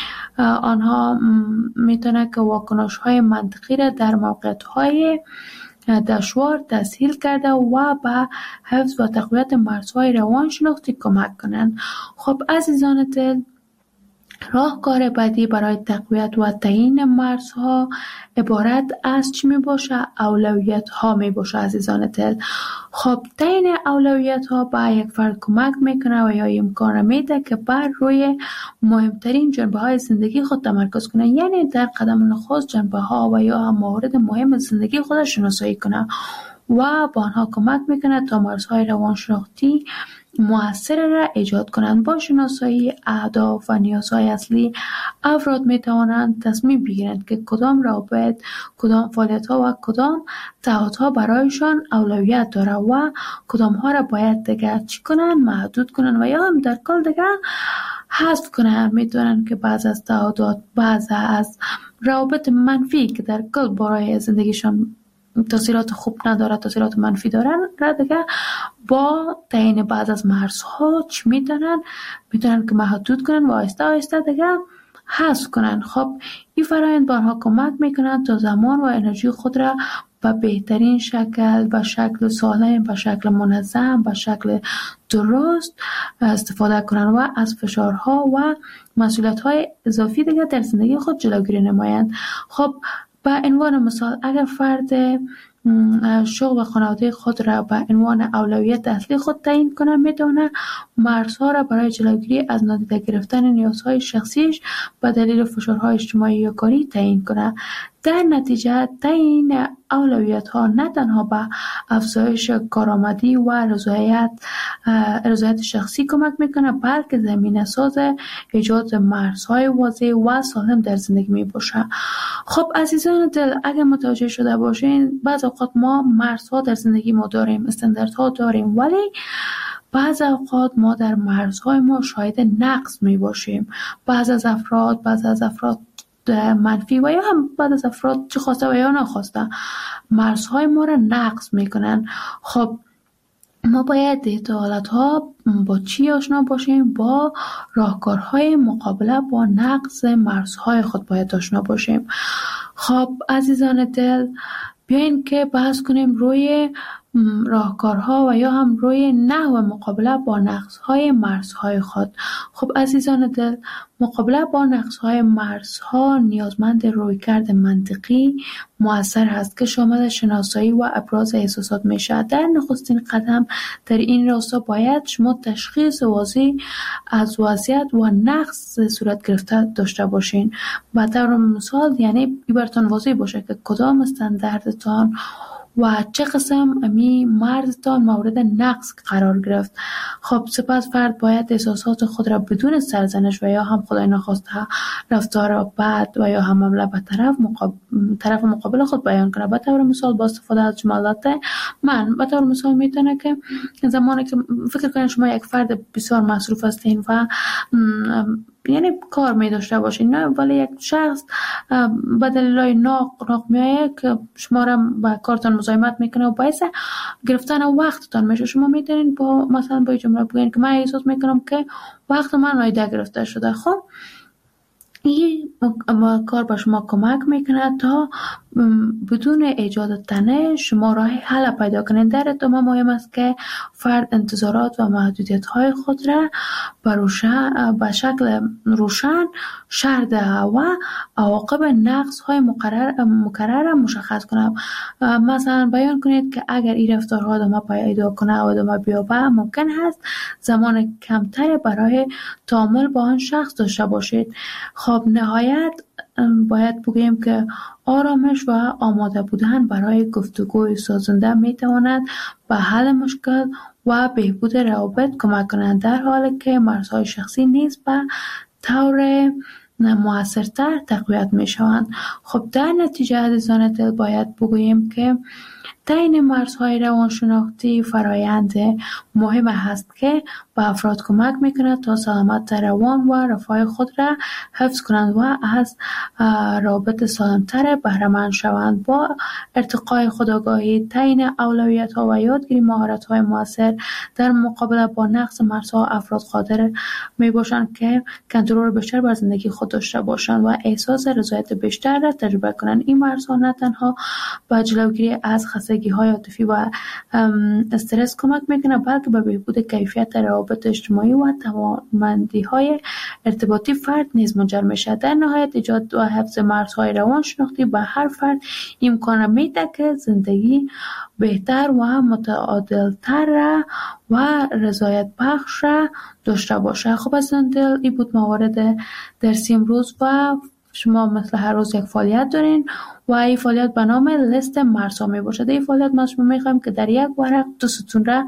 آنها میتونه که واکنش های منطقی را در موقعیت های دشوار تسهیل کرده و به حفظ و تقویت مرزهای روانشناختی کمک کنند. خب عزیزان دل، راهکار بعدی برای تقویت و تعیین مرزها عبارت از چی می باشه؟ اولویت ها می باشه عزیزان دل. خب تعیین اولویت ها به یک فرد کمک میکنه و یا امکان میده که بر روی مهمترین جنبه های زندگی خود تمرکز کنه. یعنی در قدم نخست جنبه ها و یا موارد مهم زندگی خود شناسایی کنه و با آنها کمک میکنه تا مرزهای روانشناختی مؤثر را ایجاد کنند. با شناسایی اهداف و نیازهای اصلی، افراد می توانند تصمیم بگیرند که کدام روابط، کدام فعالیت‌ها و کدام تعهدها برایشان اولویت داره و کدام ها را باید دیگر چی کنند، محدود کنند و یا هم در کل دیگر حذف کنند. میدونند که بعض از تعهدات، بعض از روابط منفی که در کل برای زندگیشان تاثیرات خوب نداره، تاثیرات منفی دارن را دیگه با تعیین بعض از مرزها چی میتونن که محدود کنن و آهسته آهسته دیگه حذف کنن. خب این فرآیند به آنها کمک میکنن تا زمان و انرژی خود را به بهترین شکل، به شکل سالم، به شکل منظم، به شکل درست استفاده کنن و از فشارها و مسئولیت‌های اضافی دیگه در زندگی خود جلوگیری نمایند. خب به عنوان مثال، اگر فرد شغل و خانواده خود را به عنوان اولویت اصلی خود تعیین کنه، میتونه مرزها را برای جلوگیری از نادیده گرفتن نیازهای شخصیش به دلیل فشارهای اجتماعی یا کاری تعیین کنه. در نتیجه تعیین اولویت ها نه تنها به افزایش کارآمدی و رضایت شخصی کمک میکنه، بلکه زمینه ساز ایجاد مرزهای واضح و سالم در زندگی میباشه. خب عزیزان دل، اگر متوجه شده باشین، بعض اوقات ما مرزها در زندگی ما داریم، استانداردها داریم، ولی بعض اوقات ما در مرزهای ما شاهد نقص میباشیم. بعض از افراد منفی و یا هم بعض از افراد چه خواسته و یا نخواسته مرزهای ما را نقض میکنن. خب ما باید در حالتها با چی آشنا باشیم؟ با راهکارهای مقابله با نقض مرزهای خود باید آشنا باشیم. خب عزیزان دل، بیاین که بحث کنیم روی راهکارها و یا هم روی نحو مقابله با نقصهای مرزهای خود. خب عزیزان دل، مقابله با نقصهای مرزها نیازمند رویکرد منطقی مؤثر هست که شامل شناسایی و ابراز احساسات میشه. در نخستین قدم در این راستا باید شما تشخیص واضح از وضعیت و نقص صورت گرفته داشته باشین. به طور مثال، یعنی براتون واضح باشه که کدام استانداردتان و چه قسم امی مرزتان مورد نقص قرار گرفت. خب سپس فرد باید احساسات خود را بدون سرزنش و یا هم خدای نخواسته رفتار بد و یا هم حمله به طرف مقابل خود بیان کنه. به طور مثال با استفاده از جملات من، به طور مثال میتونه که زمانی که فکر کنید شما یک فرد بسیار مصروف هستین و یعنی کار می داشته باشین، نه ولی یک شخص به دلایل ناق میایه که شما را با کارتان مزاحمت میکنه و باعث گرفتن وقتتان میشه. شما میتونین با مثلا با جمله بگین که من احساس میکنم که وقت من نادیده گرفته شده. خب این کار به شما کمک میکنه تا بدون ایجاد تنه شما راه حل پیدا کنید. در ادامه مهم است که فرد انتظارات و محدودیت های خود را به شکل روشن شرح دهد و عواقب نقص های مکرر را مشخص کنه. مثلا بیان کنید که اگر این رفتارها ادامه پیدا کنه و ادامه بیابه ممکن است زمان کمتری برای تعامل با آن شخص داشته باشید. خب نهایت باید بگوییم که آرامش و آماده بودن برای گفتگوی سازنده میتواند به حل مشکل و بهبود روابط کمک کنند، در حالی که مرزهای شخصی نیز به طور مؤثرتر تقویت میشوند. خب در نتیجه عزیزان دل باید بگوییم که تعیین مرزهای روانشناختی فرایند مهم است که به افراد کمک میکند تا سلامت روان و رفاه خود را حفظ کنند و از رابط سالمتر بهره‌مند شوند. با ارتقای خودآگاهی، تعیین اولویت‌ها و یادگیری مهارت‌های موثر در مقابله با نقص مرزها، افراد قادر میباشند که کنترل بیشتر بر زندگی خود داشته باشند و احساس رضایت بیشتر را تجربه کنند. این مرزها نه تنها به جلوگیری از خستگی‌های عاطفی و استرس کمک میکنه، بلکه به بهبود کیفیت روابط اجتماعی و توانمندی‌های ارتباطی فرد نیز منجر میشه. در نهایت ایجاد و حفظ مرزهای روانشناختی به هر فرد امکان میده که زندگی بهتر و متعادلتر و رضایت بخش داشته باشه. خب از دل این بود موارد درسی امروز و شما مثل هر روز یک فعالیت دارین و این فعالیت به نام لیست مرزها می باشد. این فعالیت ما شما میخوایم که در یک ورق 2 ستون را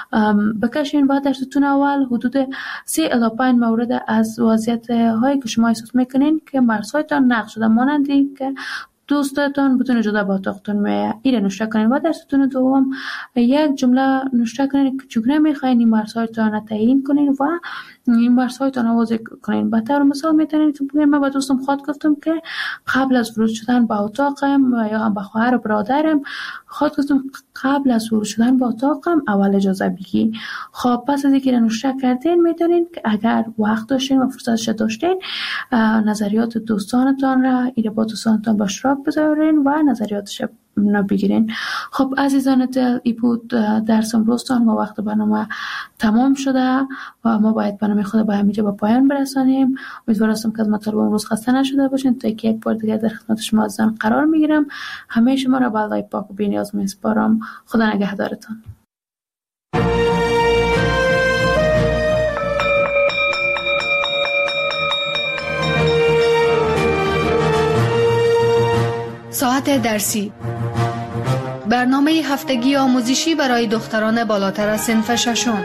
بکشین و در ستون اول حدود 3 الی 5 مورد از وضعیت هایی که شما احساس میکنین که مرزهایتان نقض شده، مانندی که دوستتان بدون اجازه به اتاقتان میآید، این نوشته کنین و در ستون دوم یک جمله نوشته کنین که چگونه میخواین این مرزهایتان را تعیین کنین و این مرزهایتان واضح کنین. به طور مثال میتونین که بگین من با دوستم خود گفتم که قبل از ورود شدن به اتاقم و یا هم به خواهر و برادرم خود گفتم قبل از ورود شدن به اتاقم اول اجازه بگی. خب پس از اینکه نوشته کردین میتونین که اگر وقت داشتین و فرصتش داشتین نظریات دوستانتان را با دوستانتان به اشتراک بذارین و نظریاتش بگیرین. خب عزیزان دل این بود درس امروزتان و وقت برنامه تمام شده و ما باید برنامه خود به همینجا به پایان برسانیم. امیدوارم که از مطالب امروز خسته نشده باشین تا یک بار دیگر در خدمت شما عزیزان قرار میگیرم. همه شما را به الله پاک و بی‌نیاز میسپارم. خدا نگهدارتان. ساعت درسی، برنامه هفتگی آموزشی برای دختران بالاتر از صنف ششم.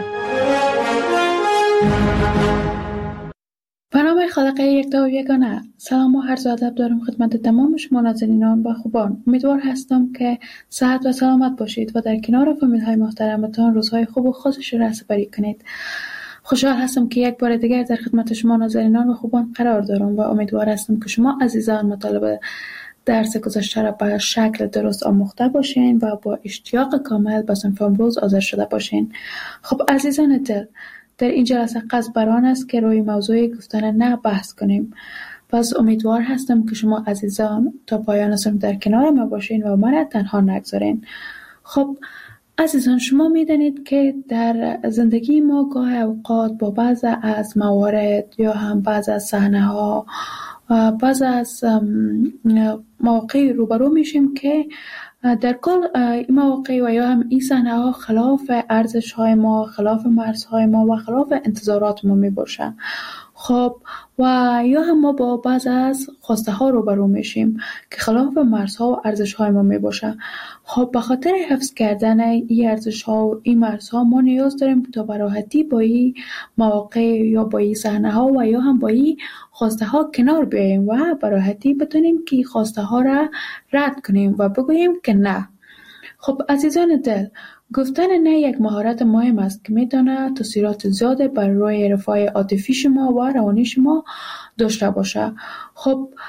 برنامه خالقه یکتا و یگانه. سلام و عرض ادب دارم خدمت تمام شما ناظرینان و خوبان. امیدوار هستم که صحت و سلامت باشید و در کنار فامیل‌های محترمتان روزهای خوب و خوشش را سپری کنید. خوشحال هستم که یک بار دیگر در خدمت شما ناظرینان و خوبان قرار دارم و امیدوار هستم که شما عزیزان مطالب درس گذشته را به شکل درست آموخته باشین و با اشتیاق کامل به صنف امروز حاضر شده باشین. خب عزیزان دل، در این جلسه قصد بر آن است که روی موضوع گفتن نه بحث کنیم. پس امیدوار هستم که شما عزیزان تا پایان صنف در کنار ما باشین و من تنها نگذارین. خب عزیزان، شما میدانید که در زندگی ما گاه اوقات با بعض از موارد یا هم بعض از صحنه‌ها بعض از مواقع روبرو میشیم که در کل این مواقع و یا هم این صحنه ها خلاف ارزش های ما، خلاف مرزهای ما و خلاف انتظارات ما می باشه. خب و یا هم ما با بعض از خواسته ها روبرو میشیم که خلاف مرزها و ارزش های ما می باشه. خب به خاطر حفظ کردن این ارزش ها و این مرزها ما نیاز داریم تا به راحتی با این مواقع یا با این صحنه ها و یا هم با این خواسته ها کنار بیاییم و به راحتی بتونیم که خواسته ها را رد کنیم و بگوییم که نه. خب عزیزان دل، گفتن نه یک مهارت مهم است که میتونه تاثیرات زیاده بر روی رفاه عاطفی شما و روانی شما داشته باشه. خب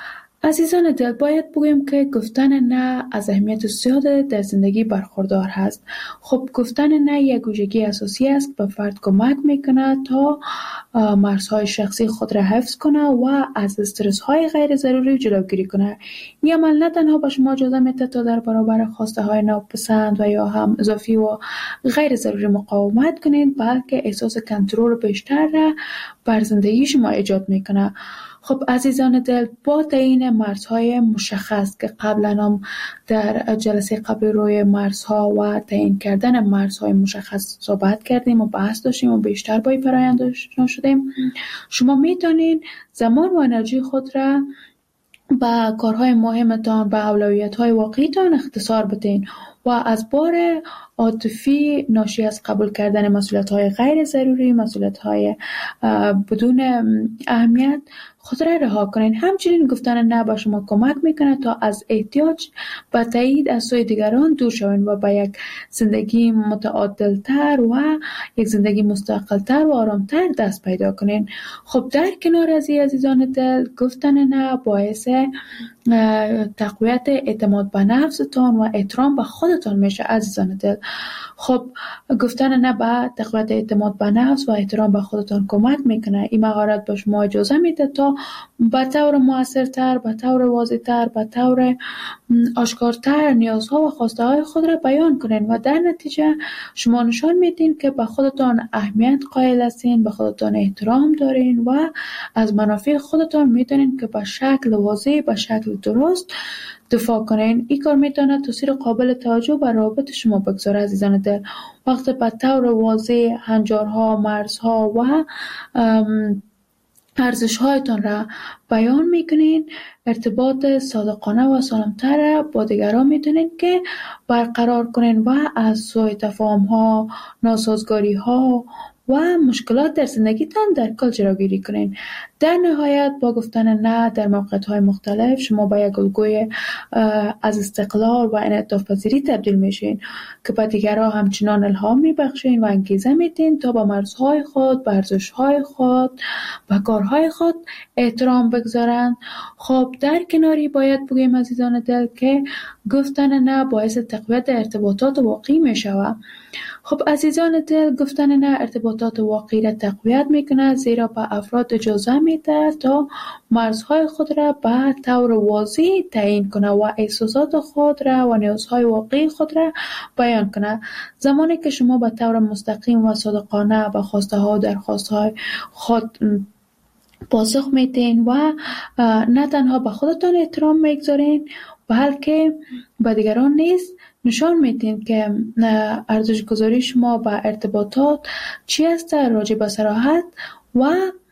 عزیزان دل، باید بگویم که گفتن نه از اهمیت زیاد در زندگی برخوردار هست. خب گفتن نه یک ویژگی اساسی است که به فرد کمک میکنه تا مرزهای شخصی خود را حفظ کنه و از استرس های غیر ضروری جلوگیری کنه. این عمل نه تنها به شما اجازه میده تا در برابر خواسته های ناپسند و یا هم اضافی و غیر ضروری مقاومت کنید، بلکه احساس کنترل بیشتر را بر زندگی شما ایجاد میکنه. خب عزیزان دل، با تعیین مرزهای مشخص که قبلا هم در جلسه قبل روی مرزها و تعیین کردن مرزهای مشخص صحبت کردیم و بحث داشتیم و بیشتر با این فرآیند آشنا شدیم، شما میتونین زمان و انرژی خود را به کارهای مهمتان، به اولویت‌های واقعیتان اختصار بدین و از بار عاطفی ناشی از قبول کردن مسئولیت‌های غیر ضروری، مسئولیت‌های بدون اهمیت خود را رها کنین. همچنین گفتن نه به شما کمک میکنه تا از احتیاج به تایید از سوی دیگران دور شوین و به یک زندگی متعادلتر و یک زندگی مستقلتر و آرامتر دست پیدا کنین. خب در کنار از این عزیزان دل، گفتن نه باعث تقویت اعتماد به نفستان و احترام به خودتان میشه عزیزان دل. خب گفتن نه به تقویت اعتماد به نفس و احترام به خودتان کمک میکنه. این مهارت به شما اجازه میده تا به طور موثرتر، به طور واضح‌تر، به طور آشکارتر نیازها و خواسته های خود را بیان کنین و در نتیجه شما نشان میدین که به خودتان اهمیت قائل هستین، به خودتان احترام دارین و از منافع خودتان میدونین که به شکل واضح، به شکل درست دفاع کنین. این کار میتونه تاثیر قابل توجه بر روابط شما بگذاره عزیزان دل. وقتی به طور واضح هنجارها، مرزها و ارزش‌هایتان را بیان میکنین، ارتباط صادقانه و سالمتر با دیگران میتونین که برقرار کنین و از سوء تفاهم‌ها، ناسازگاری‌ها و مشکلات در زندگیتان در کل جلوگیری کنین. در نهایت با گفتن نه در موقعیت‌های مختلف شما با یک الگوی از استقلال و انعطاف پذیری تبدیل میشین که به دیگران همچنان الهام میبخشین و انگیزه میدین تا با مرزهای خود، به ارزش‌های خود و کارهای خود احترام بگذارن. خب در کناری باید بگیم عزیزان دل که گفتن نه باعث تقویت ارتباطات واقعی میشود. خب عزیزان دل، گفتن نه ارتباطات واقعی را تقویت میکنه، زیرا به افراد اجازه میده تا مرزهای خود را به طور واضح تعیین کنه و احساسات خود را و نیازهای واقعی خود را بیان کنه. زمانی که شما به طور مستقیم و صادقانه به خواسته ها و درخواست های خود پاسخ میدین و نه تنها به خودتان احترام میگذارین بلکه به دیگران نیز نشان میدین که ارزش گذاری شما به ارتباطات چی است، راجع به صراحت و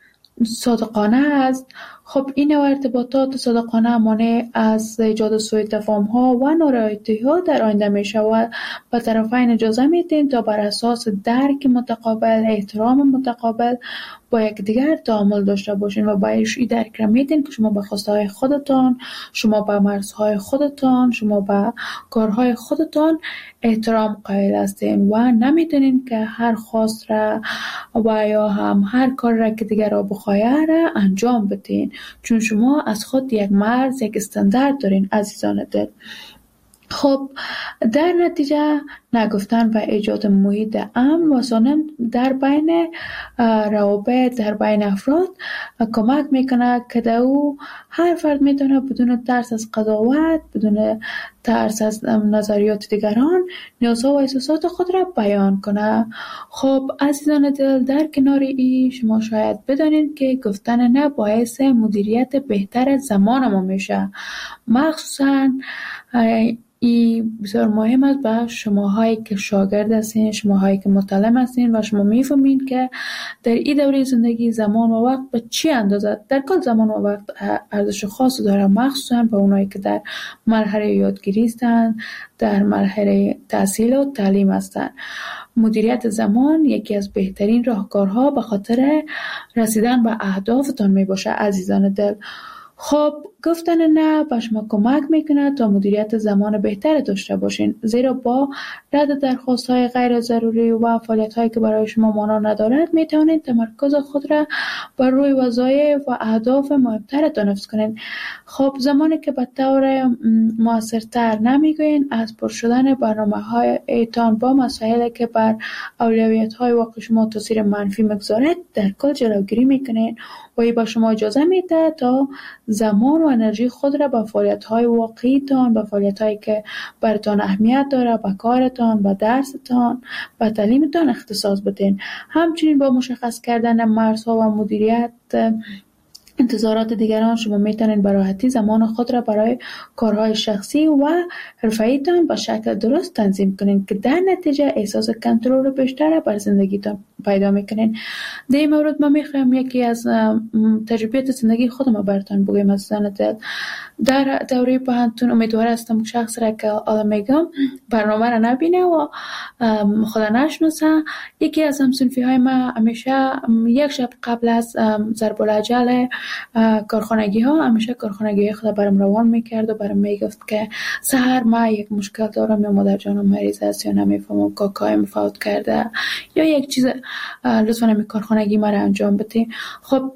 صادقانه است. خب این نوع ارتباطات صادقانه مانع از ایجاد سوء تفاهم‌ها و نارضایتی‌ها در آینده میشه و به طرفین اجازه میدین تا بر اساس درک متقابل، احترام متقابل با یکدیگر تعامل داشته باشین و باید این درک را میدین که شما به خواستهای خودتان، شما به مرزهای خودتان، شما به کارهای خودتان احترام قائل هستین و نمیدونین که هر خواست را و یا هم هر کار را که دیگر را بخواهد را انجام بدین، چون شما از خود یک مرز، یک استاندارد دارین عزیزان دل. خب در نتیجه نگفتن و ایجاد محیط امن و سالم در بین روابط، در بین افراد کمک میکنه که در او هر فرد میتونه بدون ترس از قضاوت، بدون ترس از نظریات دیگران نیازها و احساسات خود را بیان کنه. خب عزیزان دل، در کنار ای شما شاید بدانید که گفتن نه باعث مدیریت بهتر زمان ما میشه. مخصوصاً این بسیار مهم است به شماهایی که شاگرد هستین، شماهایی که متعلم هستین و شما میفهمین که در این دوره زندگی زمان و وقت به چی اندازه، در کل زمان و وقت ارزش خاص داره، مخصوصا به اونایی که در مرحله یادگیری هستن، در مرحله تحصیل و تعلیم هستن. مدیریت زمان یکی از بهترین راهکارها به خاطر رسیدن به اهدافتان می باشه عزیزان دل. خب گفتن نه به شما کمک میکنه تا مدیریت زمان بهتر داشته باشین، زیرا با رد درخواست‌های غیر ضروری و فعالیت‌هایی که برای شما معنا ندارد میتوانید تمرکز خود را بر روی وظایف و اهداف مهمترتان حفظ کنید. خب زمانی که به طور موثرتر نمیگوین از پر شدن برنامه‌هایتان با مسائلی که بر اولویت‌های واقعی شما تاثیر منفی میگذارد در کل جلوگیری میکنید و این به شما اجازه میده تا زمان و انرژی خود را به فعالیت‌های واقعیتان، به فعالیت‌هایی که براتان اهمیت داره، به کارتان، به درستان، به تعلیمتان اختصاص بدین. همچنین با مشخص کردن مرزها و مدیریت انتظارات دیگران شما میتونید به راحتی زمان خود را برای کارهای شخصی و حرفه‌ایتان به شکل درست تنظیم کنید که در نتیجه احساس کنترل بیشتر بر زندگیتان پیدا میکنین. در این مورد من میخوایم یکی از تجربیات زندگی خودم براتون بگم از دل. در دوره پانتون امیدوار هستم شخص را که آدم میگم برنامه را نبینه و خدا نشناسه. یکی از همسنفی های ما همیشه یک شب قبل از ضرب الاجل کارخانگی ها همیشه کارخانگی خود برام روان میکرد و برام میگفت که سحر ما یک مشکل دارم، یا مادر جانم مریض است، یا نمیفهمم کاکایم فوت کرده، یا یک چیز لطفا همی کارخانگی ما را انجام بده. خب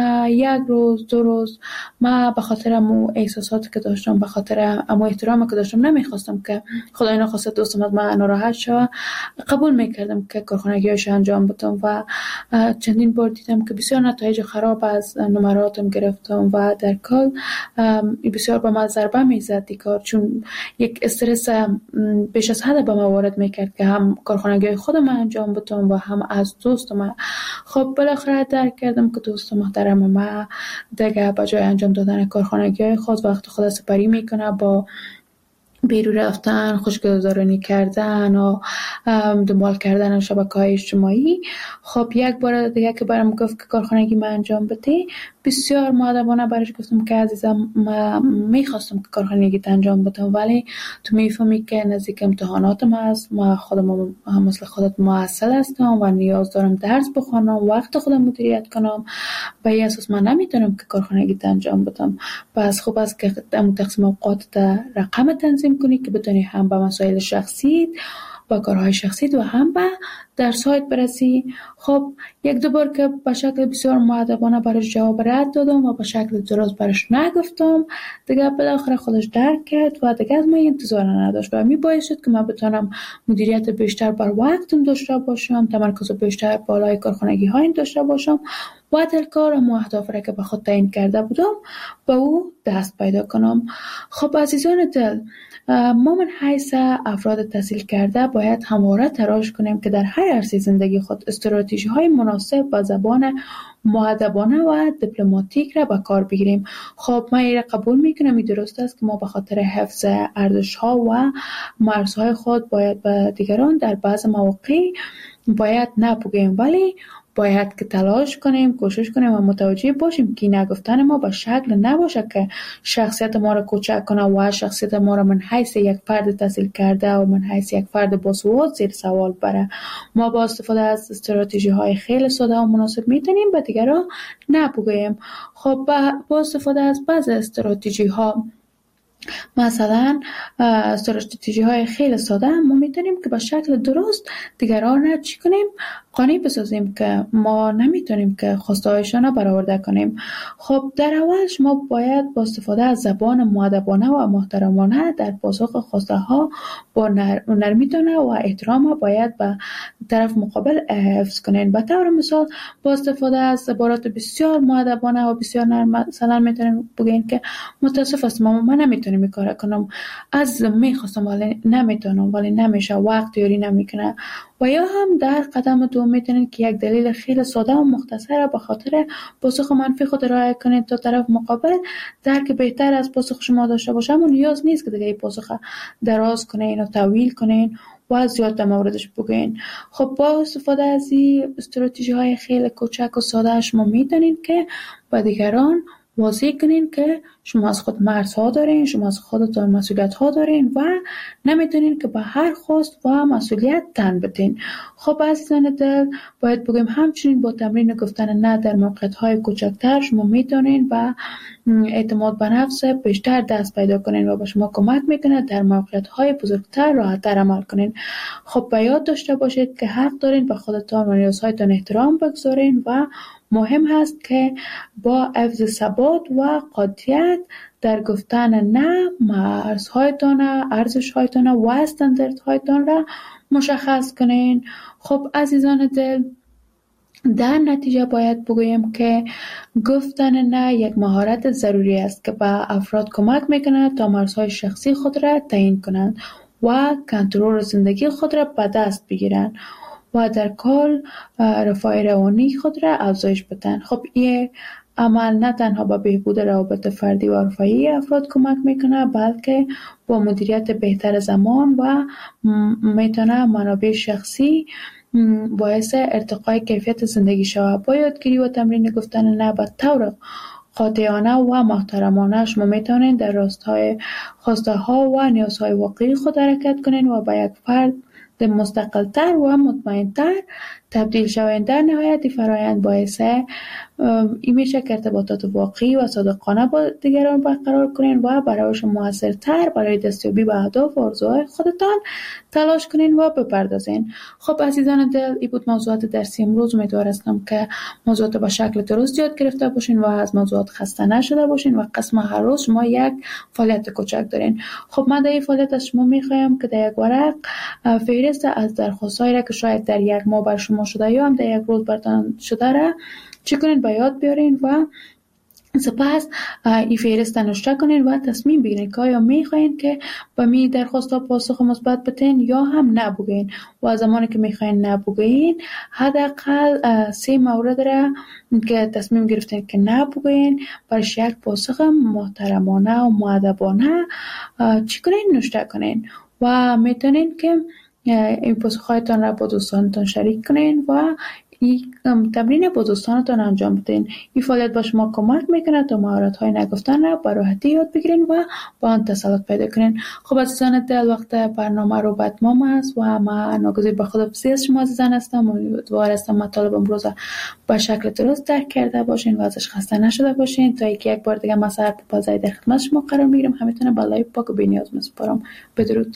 یک روز دو روز ما به خاطر امو احساساتی که داشتم، به خاطر امو احترامی که داشتم نمیخواستم که خدای نخواسته دوستم از من ناراحت شود، قبول میکردم که کارخانگیش انجام بدم و چندین بار دیدم که بسیار نتایج خراب از نمراتم گرفتم و در کل بسیار به من ضربه میزد دیکار، چون یک استرس بیش از حد به من وارد میکرد که هم کارخانگی خودم انجام بدم و هم از دوستم. خب بالاخره درک کردم که دوست محترم ما دیگه به جای انجام دادن کارخانگی خود وقت خود سپری میکنه با بیرون رفتن، خوشگذرانی کردن و دنبال کردن شبکه‌های اجتماعی. خب یک بار دیگه که برام گفت که کارخانگی من انجام بده، بسیار مؤدبانه برش گفتم که عزیزم من میخواستم که کارخانگی انجام بدم، ولی تو میفهمی که نزدیک امتحاناتم هست، ما خودم مثل خودت محصل هستم و نیاز دارم درس بخونم، وقت خودم مدیریت کنم، به این اساس من نمیتونم که کارخانگی انجام بدم. پس خوب است که تقسیم اوقات رقم تنظیم کنی که بتونی هم به مسائل شخصی با کارهای شخصی و هم به درس‌هایت برسی. خب یک دو بار که به شکل بسیار مؤدبانه برش جواب رد دادم و به شکل درست برش نگفتم، دیگه بالاخره خودش درک کرد و دیگه از من انتظار نداشت و می باعث شد که من بتونم مدیریت بیشتر بر وقتم داشته باشم، تمرکز بیشتر بالای کارخانگی های داشته باشم و در کارم و اهداف را که به خود تعیین کرده بودم به او دست پیدا کنم. خب عزیزان دل، ما من حیث افراد تحصیل کرده باید همواره تلاش کنیم که در هر عرصه زندگی خود استراتژی های مناسب با زبان مؤدبانه و دیپلماتیک را به کار بگیریم. خب من این را قبول میکنم، این درست است که ما به خاطر حفظ ارزش ها و مرزهای خود باید به دیگران در بعض مواقع باید نپوگیم، ولی باید که تلاش کنیم، کوشش کنیم و متوجه باشیم که نگفتن ما به شکل نباشه که شخصیت ما را کوچک کنه و شخصیت ما را من حیث یک فرد تحصیل کرده و من حیث یک فرد باسواد زیر سوال بره. ما با استفاده از استراتژی های خیلی ساده و مناسب میتونیم به دیگران نپوگیم. خب با استفاده از بعض استراتژی ها، مثلا استراتژی های خیلی ساده، ما میتونیم که به شکل درست دیگران را چی کنیم؟ قانع بسازیم که ما نمیتونیم که خواسته هایشان را برآورده کنیم. خب در اول شما باید با استفاده از زبان مؤدبانه و محترمانه در پاسخ خواسته ها با نرمیتونه و احترام باید به طرف مقابل حفظ کنین. به طور مثال با استفاده از عبارات بسیار مؤدبانه و بسیار نرم مثلا میتونین بگین که متاسف هستم من نمیتونم این کار کنم، از میخواستم ولی نمیتونم، ولی نمیشه، وقت یاری نمیکنه. و یا هم در قدم دوم میتونید که یک دلیل خیلی ساده و مختصر به خاطر پاسخ منفی خود ارائه کنید تا طرف مقابل درک بهتر از پاسخ شما داشته باشه. اما نیاز نیست که دیگه پاسخ دراز کنین و طویل کنین و زیاد در موردش بگین. خب با استفاده از این استراتژی های خیلی کوچک و ساده شما میتونید که با دیگران واضح کنین که شما از خود مرزها دارین، شما از خودتان مسئولیت ها دارین و نمیتونین که به هر خواست و مسئولیت تن بدین. خب عزیزان دل، باید بگیم همچنین با تمرین گفتن نه در موقعیت های کوچکتر شما میتونین و اعتماد به نفس بیشتر دست پیدا کنین و به شما کمک میکنه در موقعیت‌های بزرگتر راحت‌تر عمل کنین. خب به یاد داشته باشید که حق دارین به خودتان و نیازهایتان احترام بگذارین و مهم هست که با حفظ ثبات و قاطعیت در گفتن نه مرزهایتان، ارزش‌هایتان و استانداردهایتان را مشخص کنین. خب عزیزان دل، در نتیجه باید بگویم که گفتن نه یک مهارت ضروری است که به افراد کمک میکنه تا مرزهای شخصی خود را تعیین کنند و کنترل زندگی خود را به دست بگیرند و در کل رفاه روانی خود را افزایش بدن. خب این عمل نه تنها به بهبود روابط فردی و عاطفی افراد کمک میکنه، بلکه با مدیریت بهتر زمان و میتونه منابع شخصی باعث ارتقای کیفیت زندگی شود. با یادگیری و تمرین گفتن نه به طور قاطعانه و محترمانه شما میتونید در راستای خواسته ها و نیازهای واقعی خود حرکت کنین و به یک فرد مستقل‌تر و مطمئن‌تر تبدیل شوین. در نهایت فرآیند باعث این میشه که ارتباطات واقعی و صادقانه با دیگران برقرار کنین و برای شما موثرتر برای دستیابی به اهداف و آرزوهای خودتان تلاش کنین و بپردازین. خب عزیزان دل، این بود موضوعات درسی امروز. امیدوار هستم که موضوعات به شکل درست یاد گرفته باشین و از موضوعات خسته نشده باشین و قسم هر روز شما یک فعالیت کوچک دارین. خب من در این فعالیت از شما میخوایم که در یک ورق فهرست از درخواستایی را که شاید در یک ماه بر شما شده یا هم در یک روز برتان شده را چی کنین به یاد بیارین و سپس این فهرست نوشته کنین و تصمیم بگیرین که آیا میخواین که به می درخواست ها پاسخ مثبت بدین یا هم نبگین. و زمانی که میخواین نبگین حداقل 3 مورد را که تصمیم گرفتین که نبگین برش یک پاسخ محترمانه و مؤدبانه چی کنین نوشته کنین و میتونین که این پاسخ‌هایتان را با دوستانتان شریک کنین و این تمرین با دوستانتان انجام بدین. این فعالیت با شما کمک میکنه تا مهارت‌های نگفتن را به راحتی یاد بگیرین و با آن تسلط پیدا کنین. خب عزیزان دل، وقت برنامه رو به اتمام است و من ناگزیر به خداحافظی از شما عزیزان هستم. امیدوار هستم مطالب امروز به شکل درست درک کرده باشین و ازش خسته نشده باشین. تا اینکه یک بار دیگه مسار پازای در خدمت شما قرار میگیرم، همیتونه بالای پاک و بی‌نیاز میسپارم. بدرود.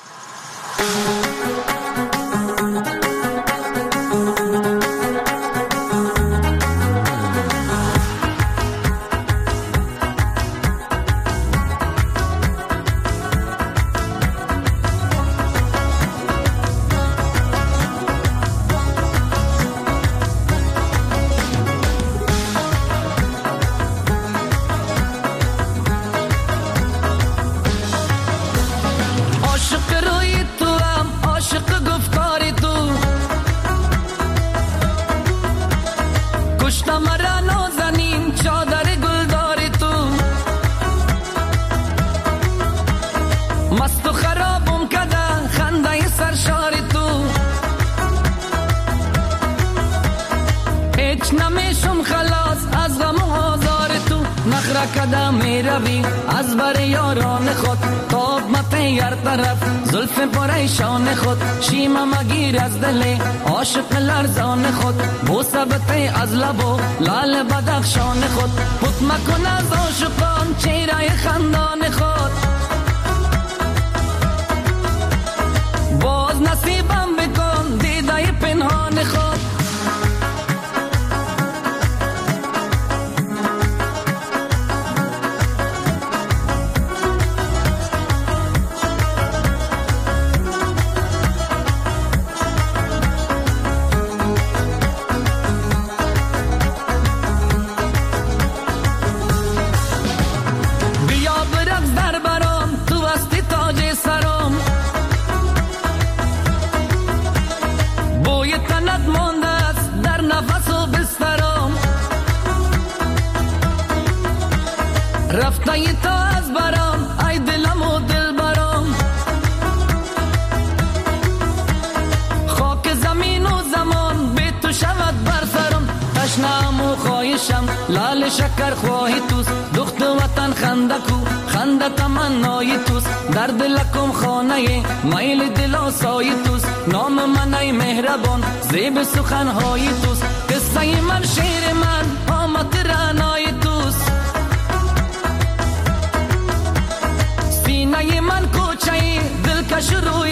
کدام می روی از بر یاران خود، تاب متیار طرف زلف پریشان خود، شیما مگیر از دل عاشق لرزان خود، بوسه بته از لب و لال بدخشان خود، پت مکن از عاشقان چهره خندان خود، باز نصیبم بکن دیده پنهان خود. رفتای تو از برام ای دلم و دل برام، خاک زمین و زمان به تو شود بر سرم، تشنم و خواهشم لال شکر خواهی توست، دخت وطن خندکو خنده تمنای توست، در دلکم خانه میل دل آسای توست، نام من ای مهربان زیب سخنهای توست، قصه من شعر من آمد رعنای توست. شروع